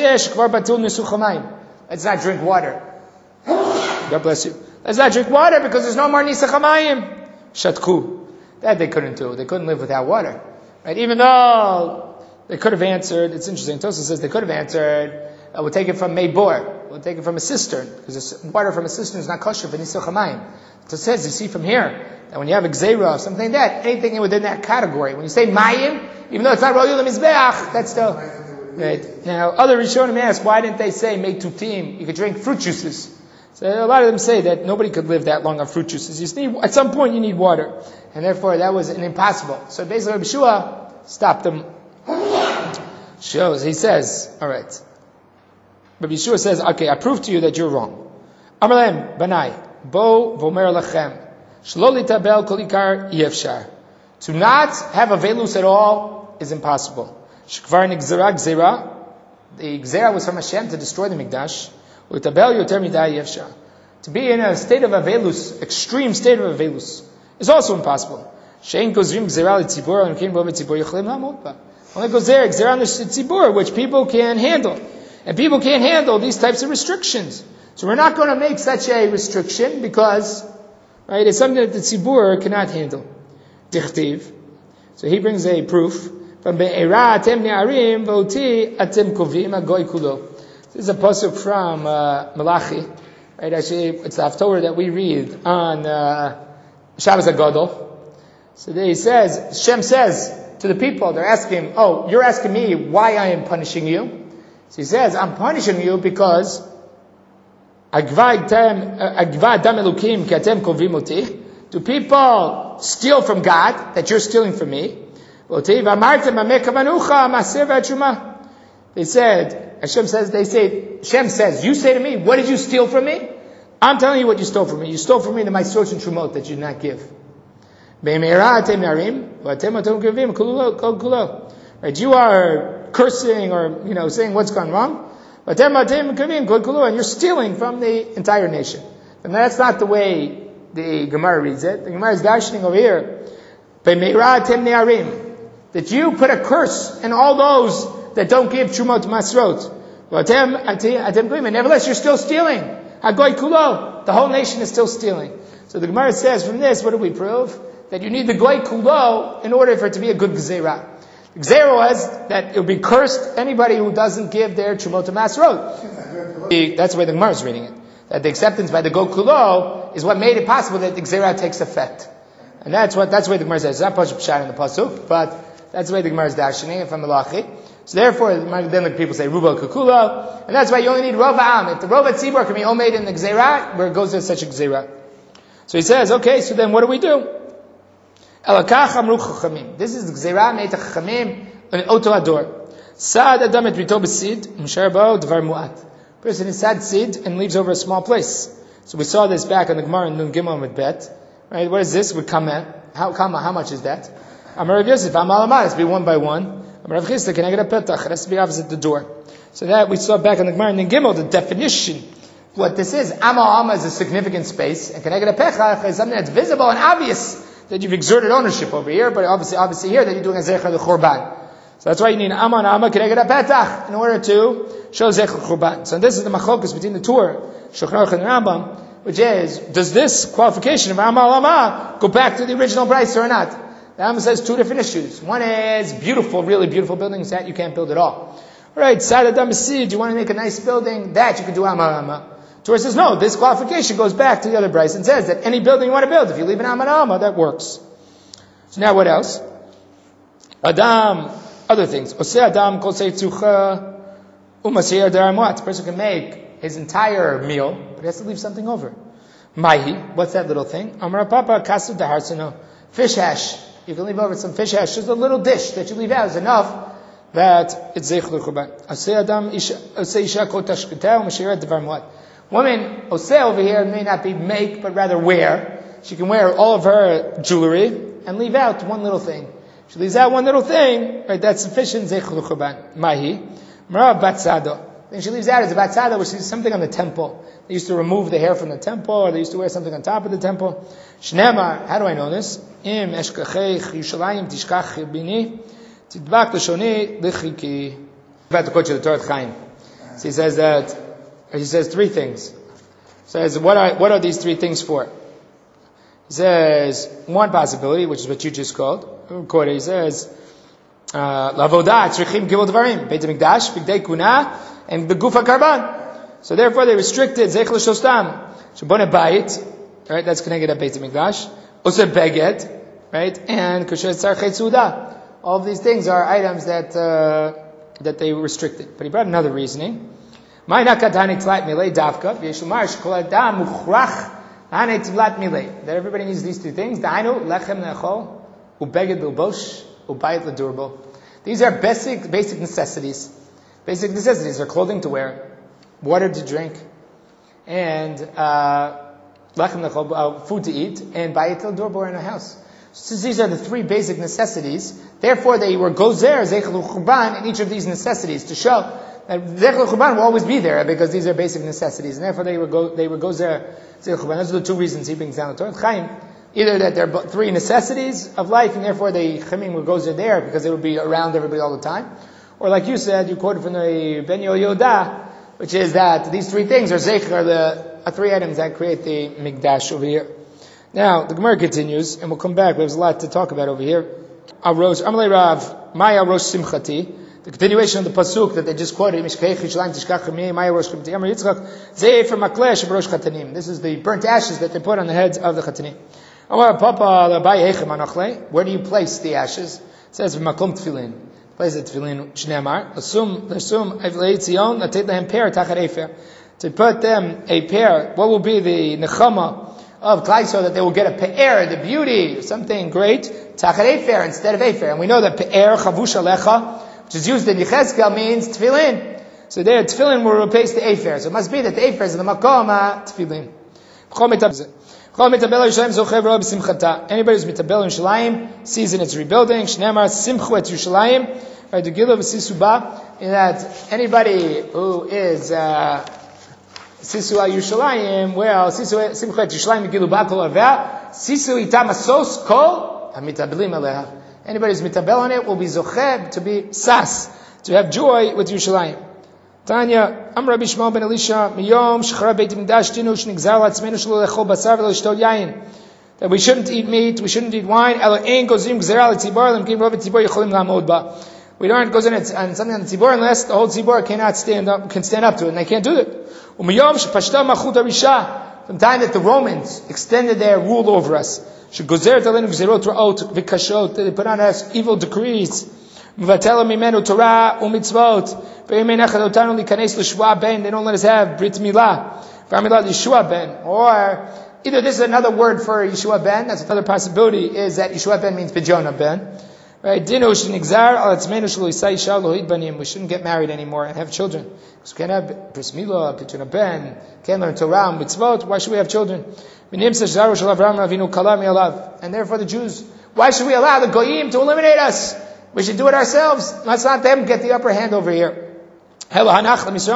not drink water. God bless you. Let's not drink water, because there's no more nisach hamayim. Shatku. That they couldn't do. They couldn't live without water. Right? Even though they could have answered, it's interesting, Tosafos says they could have answered, uh, we'll take it from Meibor. We'll take it from a cistern, because water from a cistern is not kosher for nisach hamayim. So it says, you see from here, that when you have a gzeira or something like that, anything within that category, when you say mayim, even though it's not royal mizbeach, that's still... Right. Now, other Rishonim ask, why didn't they say meitutim? You could drink fruit juices. So a lot of them say that nobody could live that long on fruit juices. You need, at some point, you need water, and therefore that was an impossible. So basically, Rabbi Shua stopped them. Shows he says, all right. Rabbi Shua says, okay, I prove to you that you're wrong. Amalem banai bo vomer lachem shlo litabel kol ikar yefshar. To not have a velus at all is impossible. Shekvar nigzera gzera. The gzera was from Hashem to destroy the Mikdash. Utabel yoter midai yefshar. To be in a state of avelus, extreme state of avelus, is also impossible. Shein gozrim gzera litzibur and kein bo mitzibur yochlim lamot ba. Only gozera gzera on the tzibur, which people can handle, and people can't handle these types of restrictions. So we're not going to make such a restriction, because, right, it's something that the tzibur cannot handle. Dichtiv. So he brings a proof. From Be'era atem ne'arim v'oti atem kovim agoy kulo. This is a pasuk from uh, Malachi. Right, actually, it's the Haftorah that we read on uh, Shabbos HaGadol. So there he says, Shem says to the people, they're asking, oh, you're asking me why I am punishing you? So he says, I'm punishing you because Agva dam elukim ki atem kovim oti. Do people steal from God that you're stealing from me? They said, Hashem says, they say, Hashem says, you say to me, what did you steal from me? I'm telling you what you stole from me. You stole from me the Maasrot and Trumot that you did not give. Right? You are cursing or, you know, saying what's gone wrong. And you're stealing from the entire nation. And that's not the way the Gemara reads it. The Gemara is darshaning over here. That you put a curse in all those that don't give Trumot Masrot. And nevertheless, you're still stealing. Hagoy Kulo. The whole nation is still stealing. So the Gemara says from this, what do we prove? That you need the Goy Kulo in order for it to be a good Gzeirah. The Gzeirah was that it will be cursed anybody who doesn't give their Trumot Masrot. That's the way the Gemara is reading it. That the acceptance by the Goy Kulo is what made it possible that the Gzeirah takes effect. And that's what, that's the way the Gemara says. It's not Pashup Pshat in the Pasuk, but that's the way the Gemara is darshaning it from Malachi. So therefore, then the people say Ruba Kukula, and that's why you only need Rova Am. If the Rova Tzibur can be all made in the Gzeirah, where it goes to such a Gzeirah. So he says, okay, so then what do we do? Elakach Amru Chachamim. This is the Gzeirah made to Chachamim, an Oto Ador. Sad Adam et Rito B'Sid, Mshar Bo Dvar Mu'at. Person is sad Sid and leaves over a small place. So we saw this back on the Gemara in Nun Gimel with Bet. Right? What is this? With Kameh. How, Kameh, how much is that? Amar Rav Yosef, Amal Amar, it's be one by one. Amar Rav Chisda, can I get a petach? It has to be opposite the door. So that we saw back on the Gemara in Nun Gimel, the definition. What this is, Amal Amma is a significant space, and can I get a petach is something that's visible and obvious that you've exerted ownership over here, but obviously, obviously here that you're doing a Zecher the Churban. So that's why you need Amma and Amma, can I get a petach, in order to show Zecher Churban. So this is the machokas between the Torah, Shulchan Aruch and Rambam, which is, does this qualification of Amal Amma go back to the original Brisa or not? The Rambam says two different issues. One is beautiful, really beautiful buildings that you can't build at all. Alright, Sad Adam Sid, you want to make a nice building, that you can do Amal Amma. Torah says, no, this qualification goes back to the other Brisa and says that any building you want to build, if you leave an Amal Amma, that works. So now what else? Adam, other things. Oseh Adam kol seitzucha umaseh adar muat. A person can make his entire meal, but he has to leave something over. Maihi, what's that little thing? Amar Papa kasu daharsano. Fish hash. You can leave over some fish hash. Just a little dish that you leave out is enough that it's zeich l'churban. Oseh Adam oseh isha kol tashkita umaseh adar muat. Woman, oseh over here may not be make, but rather wear. She can wear all of her jewelry and leave out one little thing. She leaves out one little thing, right? That's sufficient. Zeich l'churban. Mahi, mara batzado. Then she leaves out is a batzado, which is something on the temple. They used to remove the hair from the temple, or they used to wear something on top of the temple. Shneimar, how do I know this? Im eshkachei Yerushalayim tishkach bini tidbak l'shoni lichiki. About to quote you the Torah Chaim. So he says that. He says three things. He says, what are, what are these three things for? He says, one possibility, which is what you just called. He says, Lavodah, tzrichim gimel dvarim, Beit HaMikdash, Bigdei Kuna, and the Gufa Karban. So therefore they restricted, Zeich l'shostam. Shabone Bayit, right, that's connected to Beit HaMikdash. Ose Beged, right, and Kusher Tzarchei Tzuda. All of these things are items that, uh, that they restricted. But he brought another reasoning. That everybody needs these two things. These are basic basic necessities. Basic necessities are clothing to wear, water to drink, and uh, food to eat, and bayit l'durbo in a house. Since these are the three basic necessities, therefore they were gozer zeich l'churban in each of these necessities to show. And Zeich l'Churban will always be there because these are basic necessities, and therefore they would go. They would go there. Zeich l'Churban. Those are the two reasons he brings down the Torah Chaim. Either that they're three necessities of life, and therefore the Chachamim would go there because they would be around everybody all the time, or like you said, you quoted from the Ben Yehoyada, which is that these three things are Zeich are the are three items that create the Mikdash over here. Now the Gemara continues, and we'll come back. There's a lot to talk about over here. Arosh Amalei Rav Maya Rosh Simchati. The continuation of the pasuk that they just quoted, This is the burnt ashes that they put on the heads of the chatanim. Where do you place the ashes? It says Makom Tefillin. Place the Tefillin Shneimar. To put them a pair. What will be the nechama of Klal Yisrael that they will get a pe'er, the beauty, something great, tachat efer instead of efer. And we know that pe'er chavush alecha. which is used in Yechezkel, means tefillin. So there, tefillin will replace the afer. So it must be that the afer is in the makom tefillin. Anybody who's mitabel in Yerushalayim sees in its rebuilding. Shneimar simchu et Yerushalayim. Right, the Gila v'sisuba, in that anybody who is uh, sisu al Yerushalayim, well, sisu simchu et Yerushalayim gilu ba'kol aveh, sisu itam asos kol hamitabelim aleha. Anybody who's mitabel on it will be zocheb to be sas, to have joy with Yerushalayim. Tanya, Am Rabbi Shmuel ben Elisha, miyom shechara beit mikdash dinu shnigzar latzmenu shelo lechol basar v'lo lishtol yayin. That we shouldn't eat meat, we shouldn't eat wine. Elo ein gozim gzera l'tzibor, l'mkim rov tzibor yicholim la'amod ba. We don't goes in it and something on the tzibor unless the whole tzibor cannot stand up, can stand up to it, and they can't do it. Umiyom shepashta machut harisha. From the time that the Romans extended their rule over us, shegozer talenu gzerot ra'ot v'kashot, they put on us evil decrees. Mvatela mimenu Torah u'mitzvot. They don't let us have Brit Milah, Yeshua ben, or either this is another word for Yeshua ben. That's another possibility, is that Yeshua ben means Bejonah ben. Right? We shouldn't get married anymore and have children. Because we can't have Brit Milah, Bejonah ben, can't learn Torah, mitzvot. Why should we have children? And therefore the Jews, why should we allow the Goyim to eliminate us? We should do it ourselves. Let's not them get the upper hand over here. It's an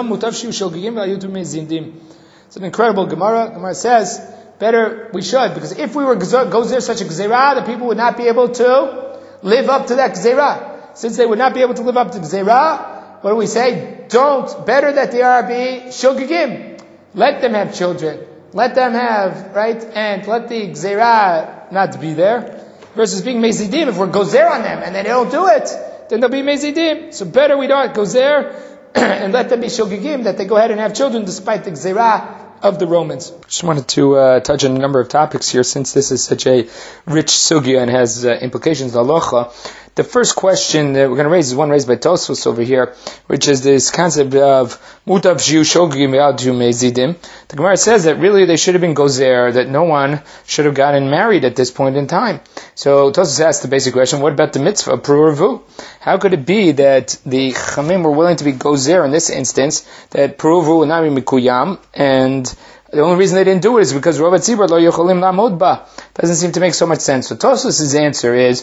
incredible Gemara. Gemara says, better we should, because if we were goes there such a gzeirah, the people would not be able to live up to that gzeirah. Since they would not be able to live up to gzeirah, what do we say? Don't. Better that they are be shogigim. Let them have children. Let them have, right? And let the gzeirah not be there. Versus being mezidim. If we're gozer on them and they don't do it, then they'll be mezidim. So better we don't gozer and let them be shogigim, that they go ahead and have children despite the gzerah of the Romans. Just wanted to uh, touch on a number of topics here, since this is such a rich sugya and has uh, implications in halacha. The first question that we're going to raise is one raised by Tosfos over here, which is this concept of mutav shiu shogigim ve'adu mezidim. The Gemara says that really they should have been gozer, that no one should have gotten married at this point in time. So Tosfos asked the basic question: what about the mitzvah of pruruvu? How could it be that the chamim were willing to be gozer in this instance, that pruruvu would not be mikuyam, and the only reason they didn't do it is because Rov Tzibor lo yocholim la'amod ba? Doesn't seem to make so much sense. So Tosfos' answer is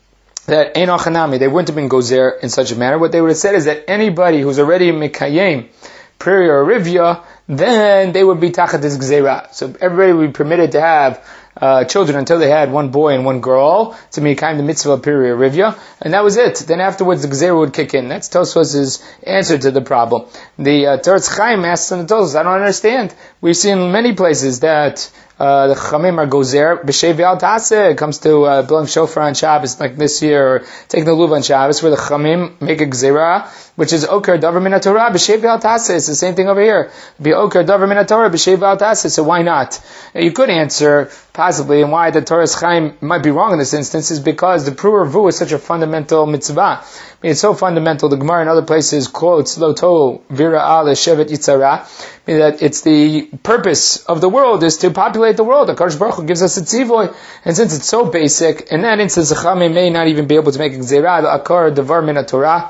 that Ein Achanami, they wouldn't have been gozer in such a manner. What they would have said is that anybody who's already mikayim, Peri or Rivya, then they would be tachat this gzeira. So everybody would be permitted to have uh, children until they had one boy and one girl to make kind of mitzvah Peri or Rivya, and that was it. Then afterwards the gzeira would kick in. That's Tosfos' answer to the problem. The uh, Teretz Chaim asks on the Tosfos, I don't understand. We've seen many places that Uh, the Chamim are gozer, b'shei v'al taseh. It comes to uh, blowing shofar on Shabbos, like this year, or taking the luv on Shabbos, where the Chamim make a gzera, which is oker davar min haTorah, b'shei v'al taseh. It's the same thing over here. Be oker davar min haTorah, b'shei v'al taseh. So why not? Now, you could answer, possibly, and why the Torah's Chaim might be wrong in this instance, is because the Pru Revu is such a fundamental mitzvah. I mean, it's so fundamental. The Gemara in other places quotes, Lo to vira al shevet yitzara, meaning that it's the purpose of the world is to populate the world. The Kadosh Baruch Hu gives us a tzivoy, and since it's so basic, in that instance, the Chamim may not even be able to make a gzera, the akar davar min haTorah.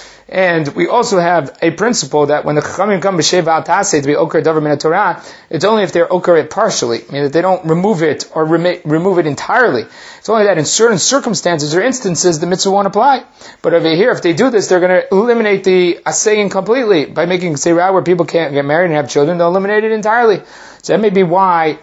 And we also have a principle that when the Chachamim come b'shei v'al taseh to be oker davar min haTorah, it's only if they're oker it partially, meaning that they don't remove it or rem- remove it entirely. It's only that in certain circumstances or instances the mitzvah won't apply. But over here, if they do this, they're going to eliminate the aseyin completely by making seirah where people can't get married and have children. They'll eliminate it entirely. So that may be why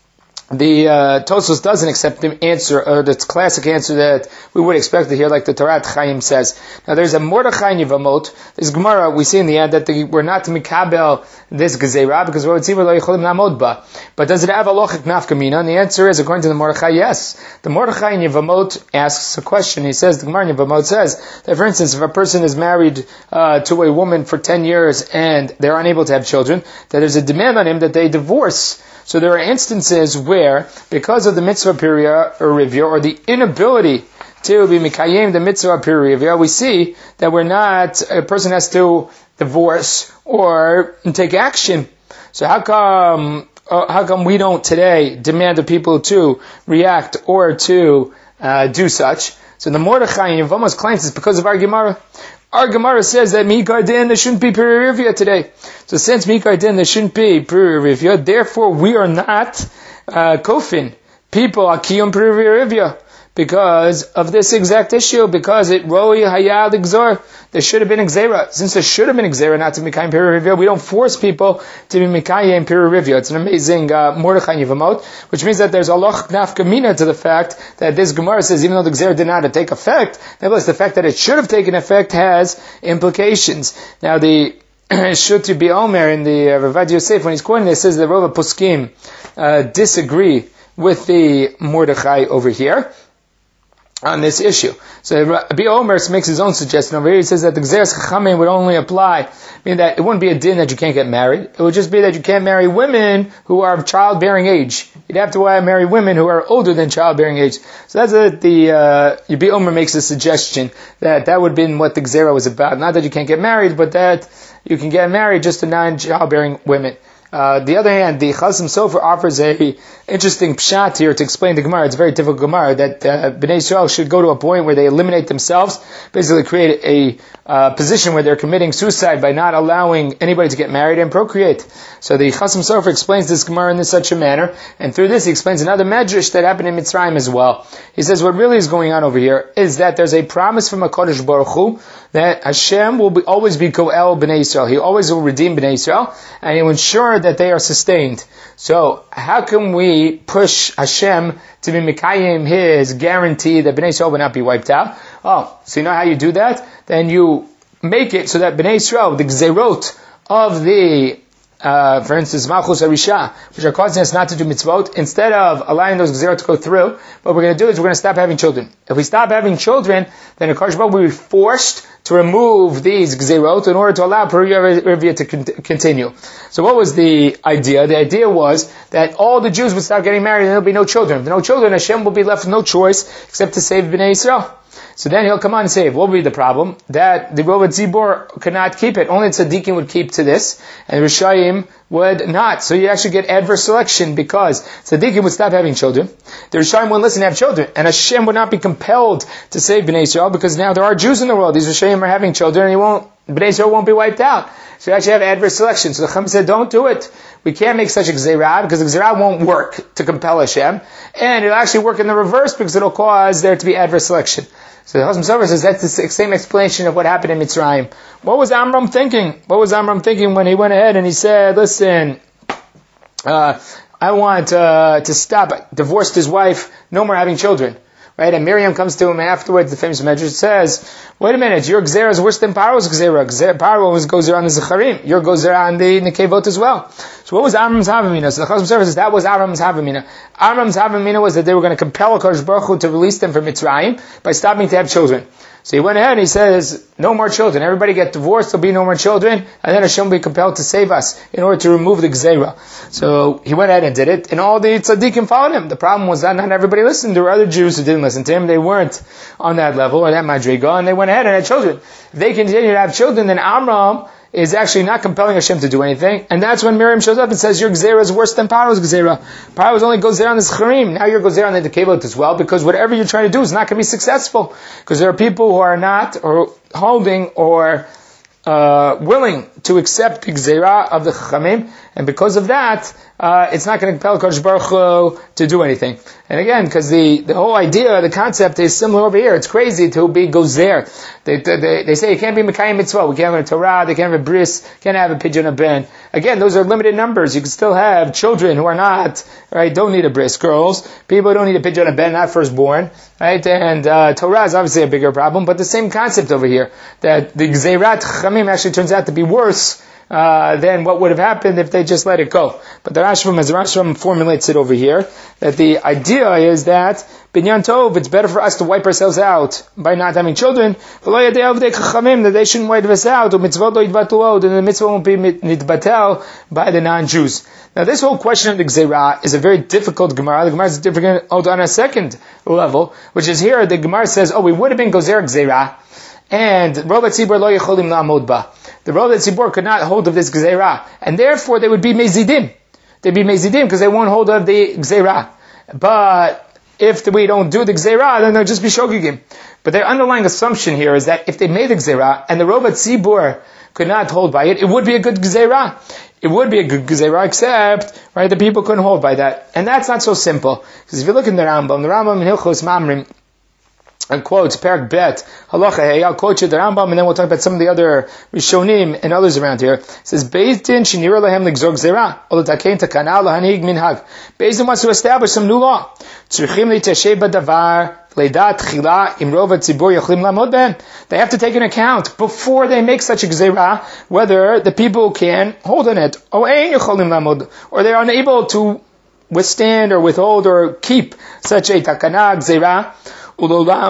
the uh, Tosfos doesn't accept the answer, or the classic answer that we would expect to hear, like the Torat Chaim says. Now there's a Mordechai Yevamot. This Gemara, we see in the end that the, we're not to mikabel this gezerah because we're tzivur lo yicholim lamod ba. But does it have a lochik nafkamina? And the answer is, according to the Mordechai, yes. The Mordechai Yevamot asks a question. He says, the Gemara Yevamot says that, for instance, if a person is married uh, to a woman for ten years and they're unable to have children, that there's a demand on him that they divorce. So there are instances where, because of the mitzvah pirya or rivya, or the inability to be mikayim the mitzvah pirya rivya, we see that we're not, a person has to divorce or take action. So how come, uh, how come we don't today demand of people to react or to uh, do such? So the Mordechai and Yevamos claims it's because of our Gemara. Our Gemara says that Mikar Din, there shouldn't be Peri today. So since Mikar Din, there shouldn't be Peri, therefore we are not uh, Kofin. People are Kiyum Peri because of this exact issue, because it Roi Hayal Exor. There should have been Xera. Since there should have been Xera not to Mikayim Peri we don't force people to be Mikayim Peri. It's an amazing uh, Mordechai Yevamot, which means that there's a loch nafka mina to the fact that this Gemara says even though the Xera did not take effect, nevertheless the fact that it should have taken effect has implications. Now the Shuti Bi Omer in the uh, Ravad Yosef, when he's quoting this, says the Rova Poskim uh, disagree with the Mordechai over here on this issue. So Rabbi Omer makes his own suggestion over here. He says that the Gzeres Chachamim would only apply, meaning that it wouldn't be a din that you can't get married. It would just be that you can't marry women who are of childbearing age. You'd have to marry women who are older than childbearing age. So that's what the uh, Rabbi Omer makes a suggestion that that would have been what the Gzera was about. Not that you can't get married, but that you can get married just to non-childbearing women. Uh, the other hand, the Chasam Sofer offers a interesting pshat here to explain the Gemara. It's a very difficult Gemara that uh, Bnei Yisrael should go to a point where they eliminate themselves, basically create a uh, position where they're committing suicide by not allowing anybody to get married and procreate. So the Chasam Sofer explains this Gemara in such a manner, and through this he explains another medrash that happened in Mitzrayim as well. He says what really is going on over here is that there's a promise from HaKadosh Baruch Hu that Hashem will be, always be Koel Bnei Yisrael. He always will redeem Bnei Yisrael, and he will ensure that they are sustained. So, how can we push Hashem to be Mikayim his guarantee that Bnei Yisrael will not be wiped out? Oh, so you know how you do that? Then you make it so that Bnei Yisrael, the Gzerot of the Uh, for instance, Malchus Arisha, which are causing us not to do mitzvot, instead of allowing those gzerot to go through, what we're going to do is we're going to stop having children. If we stop having children, then the Kadosh Baruch Hu will be forced to remove these gzerot in order to allow Peruya Revia to con- continue. So what was the idea? The idea was that all the Jews would stop getting married and there will be no children. If there are no children, Hashem will be left with no choice except to save Bnei Yisrael. So then he'll come on and save. What will be the problem? That the Rova Tzibor could not keep it. Only the Tzaddikim would keep to this, and Rishayim would not. So you actually get adverse selection because Tzaddikim would stop having children. The Rishayim wouldn't listen to have children, and Hashem would not be compelled to save Bnei Yisrael because now there are Jews in the world. These Rishayim are having children, and he won't, Bnei Yisrael won't be wiped out. So you actually have adverse selection. So the Chacham said, don't do it. We can't make such a Gzerah because the Gzerah won't work to compel Hashem, and it'll actually work in the reverse because it'll cause there to be adverse selection. So the Chasam Sofer says that's the same explanation of what happened in Mitzrayim. What was Amram thinking? What was Amram thinking when he went ahead and he said, listen, uh, I want uh, to stop, divorced his wife, no more having children. Right? And Miriam comes to him afterwards, the famous medrash says, wait a minute, your Gzera is worse than Paro's Gzera. Paro always goes around the Zecharim. Your goes around the Nekevot as well. So what was Amram's Havamina? So the Chasam Sofer says that was Amram's Havamina. Amram's Havamina was that they were going to compel HaKadosh Baruch Hu to release them from Mitzrayim by stopping to have children. So he went ahead and he says, no more children. Everybody get divorced, there'll be no more children, and then Hashem will be compelled to save us in order to remove the Gzera. So he went ahead and did it, and all the tzaddikim followed him. The problem was that not everybody listened. There were other Jews who didn't listen to him. They weren't on that level, or that madriga, and they went ahead and had children. If they continued to have children, then Amram is actually not compelling Hashem to do anything. And that's when Miriam shows up and says, your Gzera is worse than Paro's Gzera. Paro's only goes there on the Zecharim. Now your goes there on the Nekevot as well, because whatever you're trying to do is not going to be successful. Because there are people who are not, or holding, or uh, willing to accept the Gzera of the Chachamim, and because of that, uh, it's not going to compel Kadosh Baruch Hu to do anything. And again, because the, the whole idea, the concept is similar over here. It's crazy to be gozer. They, they, they say you can't be Mekayim Mitzvah. We can't have a Torah, they can't have a bris, can't have a pidyon a ben. Again, those are limited numbers. You can still have children who are not, right, don't need a bris. Girls, people don't need a pidyon a ben, not firstborn, right? And, uh, Torah is obviously a bigger problem, but the same concept over here, that the Gzerat Chachamim actually turns out to be worse Uh, than what would have happened if they just let it go. But the Rashbam, as the Rashbam formulates it over here, that the idea is that Binyan Tov, it's better for us to wipe ourselves out by not having children, that they shouldn't wipe us out, and the mitzvah won't be nitbatel by the non-Jews. Now this whole question of the Gzerah is a very difficult Gemara. The Gemara is different on a second level, which is here, the Gemara says, oh, we would have been Gozer Gzerah, and Rova Tzibor lo yecholim la'amod ba. The Rova Tzibor could not hold of this Gzerah, and therefore they would be Mezidim. They'd be Mezidim because they won't hold of the Gzerah. But if we don't do the gzeirah, then they'll just be shogigim. But their underlying assumption here is that if they made the gzeirah and the Rov Tzibur could not hold by it, it would be a good gzeirah. It would be a good gzeirah, except, right, the people couldn't hold by that. And that's not so simple. Because if you look in the Rambam, the Rambam in Hilchos Mamrim, and quotes Perak Bet Halacha Hey. I'll quote you the Rambam, and then we'll talk about some of the other Rishonim and others around here. It says Beis Din Shinira Lahem Ligzor Gzera Ol Takein Takana Lahanig Minhag. Beis Din wants to establish some new law. Tzrichim Litashei Badavar Leidat Chila Im Rov Tzibur Yochlim Lamod Ben. They have to take an account before they make such a gzera whether the people can hold on it, or Ein Yochlim Lamod, or they're unable to withstand or withhold or keep such a takana gzera. So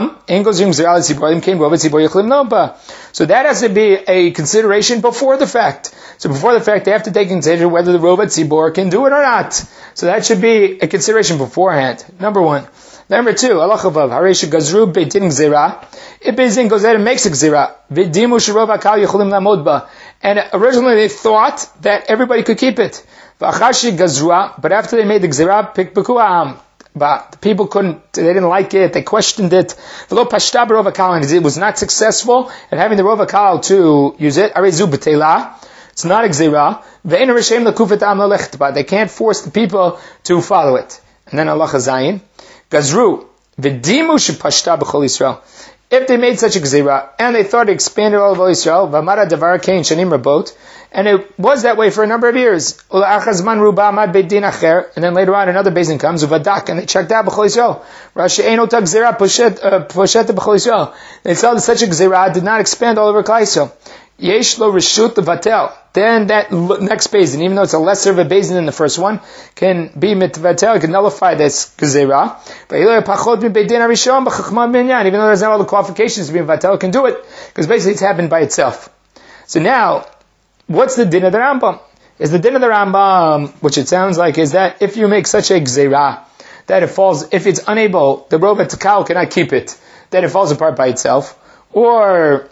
that has to be a consideration before the fact. So before the fact, they have to take into consideration whether the Rov Tzibur can do it or not. So that should be a consideration beforehand. Number one. Number two, Allah Chavav, Haresh Gazru Beitin Gzera. If Beitin goes out and makes a Gzera, Vidimu Shirov Akal Yechulim Lamodba. And originally they thought that everybody could keep it. V'achashi Gazrua, but after they made the Gzera, Pikbekuam. But the people couldn't, they didn't like it, they questioned it. V'lo Pashta B'Rov Akal, and it was not successful at having the Rov Akal to use it. Arezu B'Teila. It's not a Gzera. Ve'en Reshem L'Kufet Am L'Lecht, but they can't force the people to follow it. And then Allah Chazayin. Gazru, v'dimu shepashta b'chol Yisrael. If they made such a gzera and they thought it expanded all of Yisrael, v'amara davar kein shanim rabot, and it was that way for a number of years. Ula'achazman ruba amad beit din acher, and then later on another beis din comes uvadak, and they checked out b'chol Yisrael. Rashi ein ota gzera poshet poshet b'chol Yisrael. They saw that such a gzera did not expand all over Klal Yisrael. Yesh lo reshut vatel. Then that next beis din, even though it's a lesser of a beis din than the first one, can be mitvatel, can nullify this gezerah. But pachot min beis din harishon b'chachma minyan, even though there's not all the qualifications to be vatel, can do it because basically it's happened by itself. So now, what's the din of the Rambam? Is the din of the Rambam, which it sounds like, is that if you make such a gezerah that it falls, if it's unable, the Rov Tzibur cannot keep it, that it falls apart by itself, or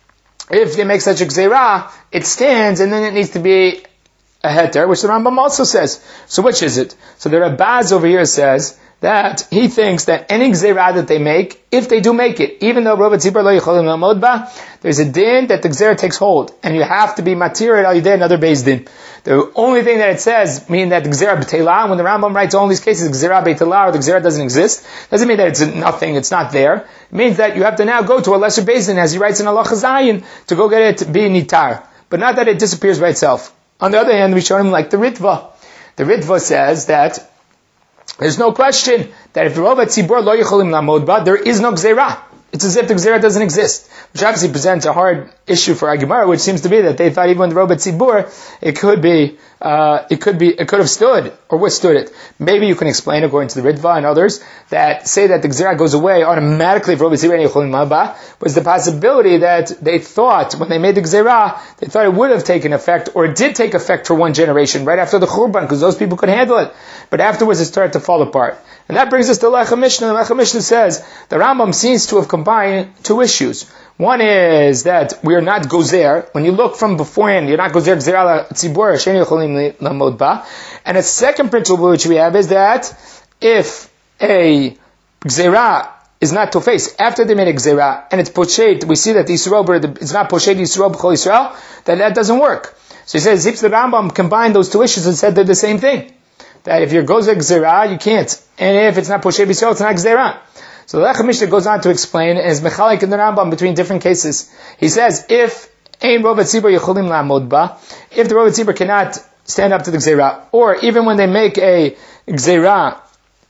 if they make such a gzeirah, it stands, and then it needs to be a heter, which the Rambam also says. So which is it? So the Rabaz over here says that he thinks that any gzeirah that they make, if they do make it, even though Rov Tzibur lo yicholim lamod ba, there's a din that the gzeirah takes hold, and you have to be matir al yidei another beis din. The only thing that it says, meaning that the gzeirah b'teila, when the Rambam writes all these cases, gzeirah b'teila, or the gzeirah doesn't exist, doesn't mean that it's nothing, it's not there. It means that you have to now go to a lesser beis din, as he writes in Allah Chazayin, to go get it to be nitar. But not that it disappears by itself. On the other hand, we show him like the Ritva. The Ritva says that there's no question that if Rov Tzibur lo yicholim lamod ba, there is no gzeirah. It's as if the gzeirah doesn't exist, which obviously presents a hard issue for our Gemara, which seems to be that they thought even when the Rov Tzibur, it could be, uh, it could be, it could have stood or withstood it. Maybe you can explain, according to the Ritva and others, that say that the gzeirah goes away automatically if Rov Tzibur and yicholim lamod ba, was the possibility that they thought when they made the gzeirah, they thought it would have taken effect or it did take effect for one generation right after the Churban, because those people could handle it. But afterwards it started to fall apart. And that brings us to Lechem Mishnah. The Lechem Mishnah says the Rambam seems to have combined two issues. One is that we are not gozer. When you look from beforehand, you're not gozer gzera tzibur she'en yocholim lamod ba. And a second principle which we have is that if a gzera is not tofes after they made a gzera and it's poshet, we see that the Yisrael, it's not poshet Yisrael b'chol Yisrael, then that doesn't work. So he says, if the Rambam combined those two issues and said they're the same thing. That if you're gozer gzera, you can't. And if it's not poshet Yisrael, it's not gzera. So the Lechem Mishnah goes on to explain, and is mechalik in the Rambam between different cases. He says, if ein Rov Tzibur yicholim la'amod ba, if the Rov Tzibur cannot stand up to the gzera, or even when they make a gzera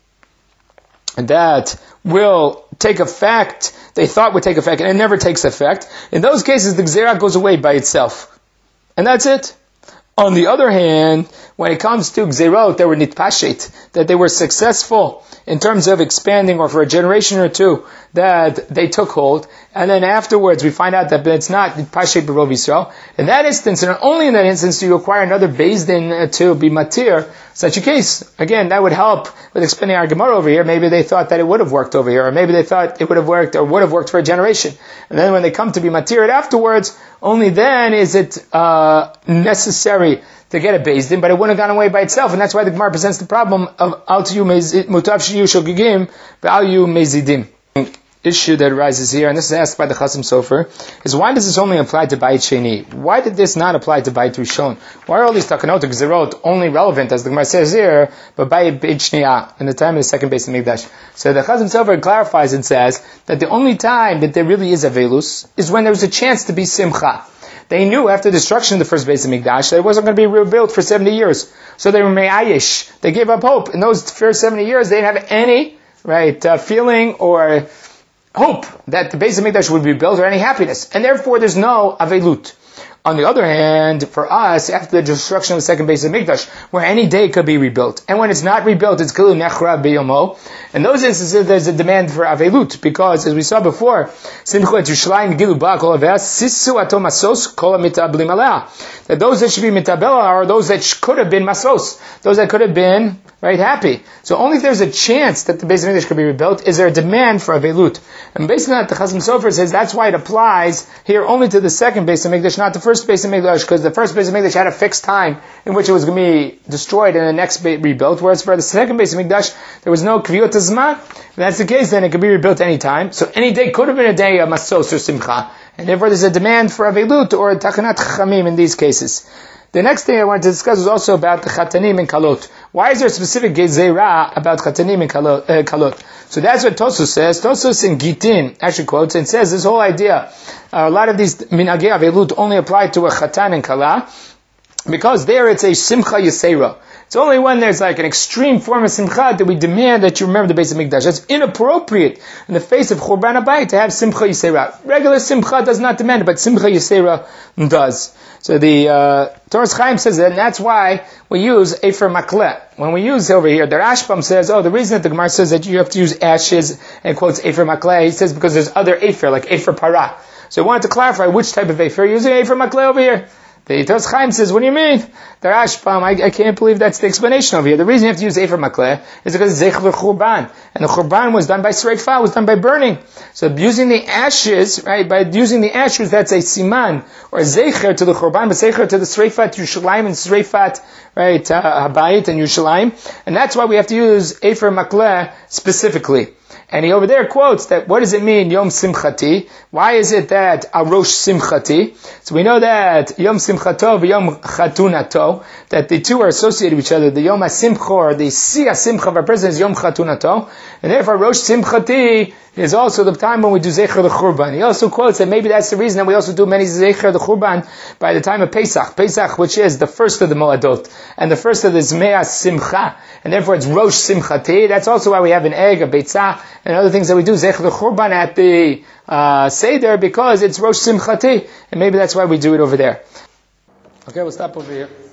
that will take effect, they thought would take effect, and it never takes effect, in those cases the gzera goes away by itself. And that's it. On the other hand, when it comes to gzerot, they were nitpashet, that they were successful in terms of expanding, or for a generation or two, that they took hold, and then afterwards we find out that it's not nitpashet b'rov Yisrael. In that instance, and only in that instance, do you acquire another beis din to be matir, such a case. Again, that would help with explaining our Gemara over here. Maybe they thought that it would have worked over here, or maybe they thought it would have worked, or would have worked for a generation. And then when they come to be matired afterwards, only then is it uh, necessary to get a Beis Din, but it wouldn't have gone away by itself, and that's why the Gemara presents the problem of al tiyu mutav shiyu shogigim ve'al yu mezidim. Issue that arises here, and this is asked by the Chasam Sofer, is why does this only apply to Bayit Sheni? Why did this not apply to Bayit Rishon? Why are all these Takanot Gezerot only relevant, as the Gemara says here, but Bayit Shniya, in the time of the second Beis Hamikdash? So the Chasam Sofer clarifies and says that the only time that there really is Avelus is when there was a chance to be Simcha. They knew after the destruction of the first Beis Hamikdash that it wasn't going to be rebuilt for seventy years. So they were Me'ayish. They gave up hope. In those first seventy years, they didn't have any, right, uh, feeling or hope that the Beis Hamikdash would be built or any happiness. And therefore there's no Avelut. On the other hand, for us, after the destruction of the second Beis Hamikdash, where any day could be rebuilt, and when it's not rebuilt, it's Kilu Nechra B'yomo. In those instances, there's a demand for Avelut, because, as we saw before, Simchu et Yerushalayim Gilu Ba Kol Aveas, Sisu Ato Masos Kol HaMitablim Alea. That those that should be Mitabela are those that could have been Masos, those that could have been, right, happy. So only if there's a chance that the Beis Hamikdash could be rebuilt, is there a demand for Avelut. And based on that, the Chasam Sofer says that's why it applies here only to the second Beis Hamikdash, not the first Beis Hamikdash, because the first Beis Hamikdash had a fixed time in which it was going to be destroyed and the next be rebuilt, whereas for the second Beis Hamikdash, there was no Kriyot Hazman. If that's the case, then it could be rebuilt any time. So any day could have been a day of Masos or Simcha, and therefore there's a demand for Avelut or Takanat Chachamim in these cases. The next thing I wanted to discuss is also about the Chatanim and Kalot. Why is there a specific Gezerah about Chatanim and Kalot? Uh, kalot? So that's what Tosos says. Tosos in Gitin actually quotes and says this whole idea. Uh, a lot of these Minagei Avelut only apply to a Chatan and Kala, because there it's a Simcha Yisera. It's only when there's like an extreme form of Simcha that we demand that you remember the Beis Hamikdash. That's inappropriate in the face of Churban HaBayit to have Simcha Yisera. Regular Simcha does not demand it, but Simcha Yisera does. So the uh, Toras Chaim says that, and that's why we use Efer Makleh. When we use over here, the Rashbam says, oh, the reason that the Gemara says that you have to use ashes and quotes Efer Makleh, he says because there's other Efer, like Efer Para. So I wanted to clarify which type of Efer. You're using Efer Makleh over here. The Toras Chaim says, what do you mean? The Rashbam, I, I can't believe that's the explanation over here. The reason you have to use Efer Makleh is because it's Zecher Churban. And the Churban was done by Sreifah, was done by burning. So using the ashes, right, by using the ashes, that's a Siman, or a Zecher to the Churban, but Zecher to the Sreifat Yerushalayim and Sreifat, right, uh, Habayit and Yerushalayim. And that's why we have to use Efer Makleh specifically. And he over there quotes that, what does it mean, Yom Simchati? Why is it that Arosh Simchati? So we know that Yom Simchato v'Yom Chatunato, that the two are associated with each other. The Yom HaSimcha, or the Si HaSimcha of our president is Yom Chatunato. And therefore Rosh Simchati is also the time when we do Zecher the Churban. He also quotes that maybe that's the reason that we also do many Zecher the Churban by the time of Pesach. Pesach, which is the first of the Moadot, and the first of the Zmeah Simcha. And therefore it's Rosh Simchati. That's also why we have an egg, a Beitzah, and other things that we do Zecher the Churban at the uh, Seder, because it's Rosh Simchati. And maybe that's why we do it over there. Okay, we'll stop over here.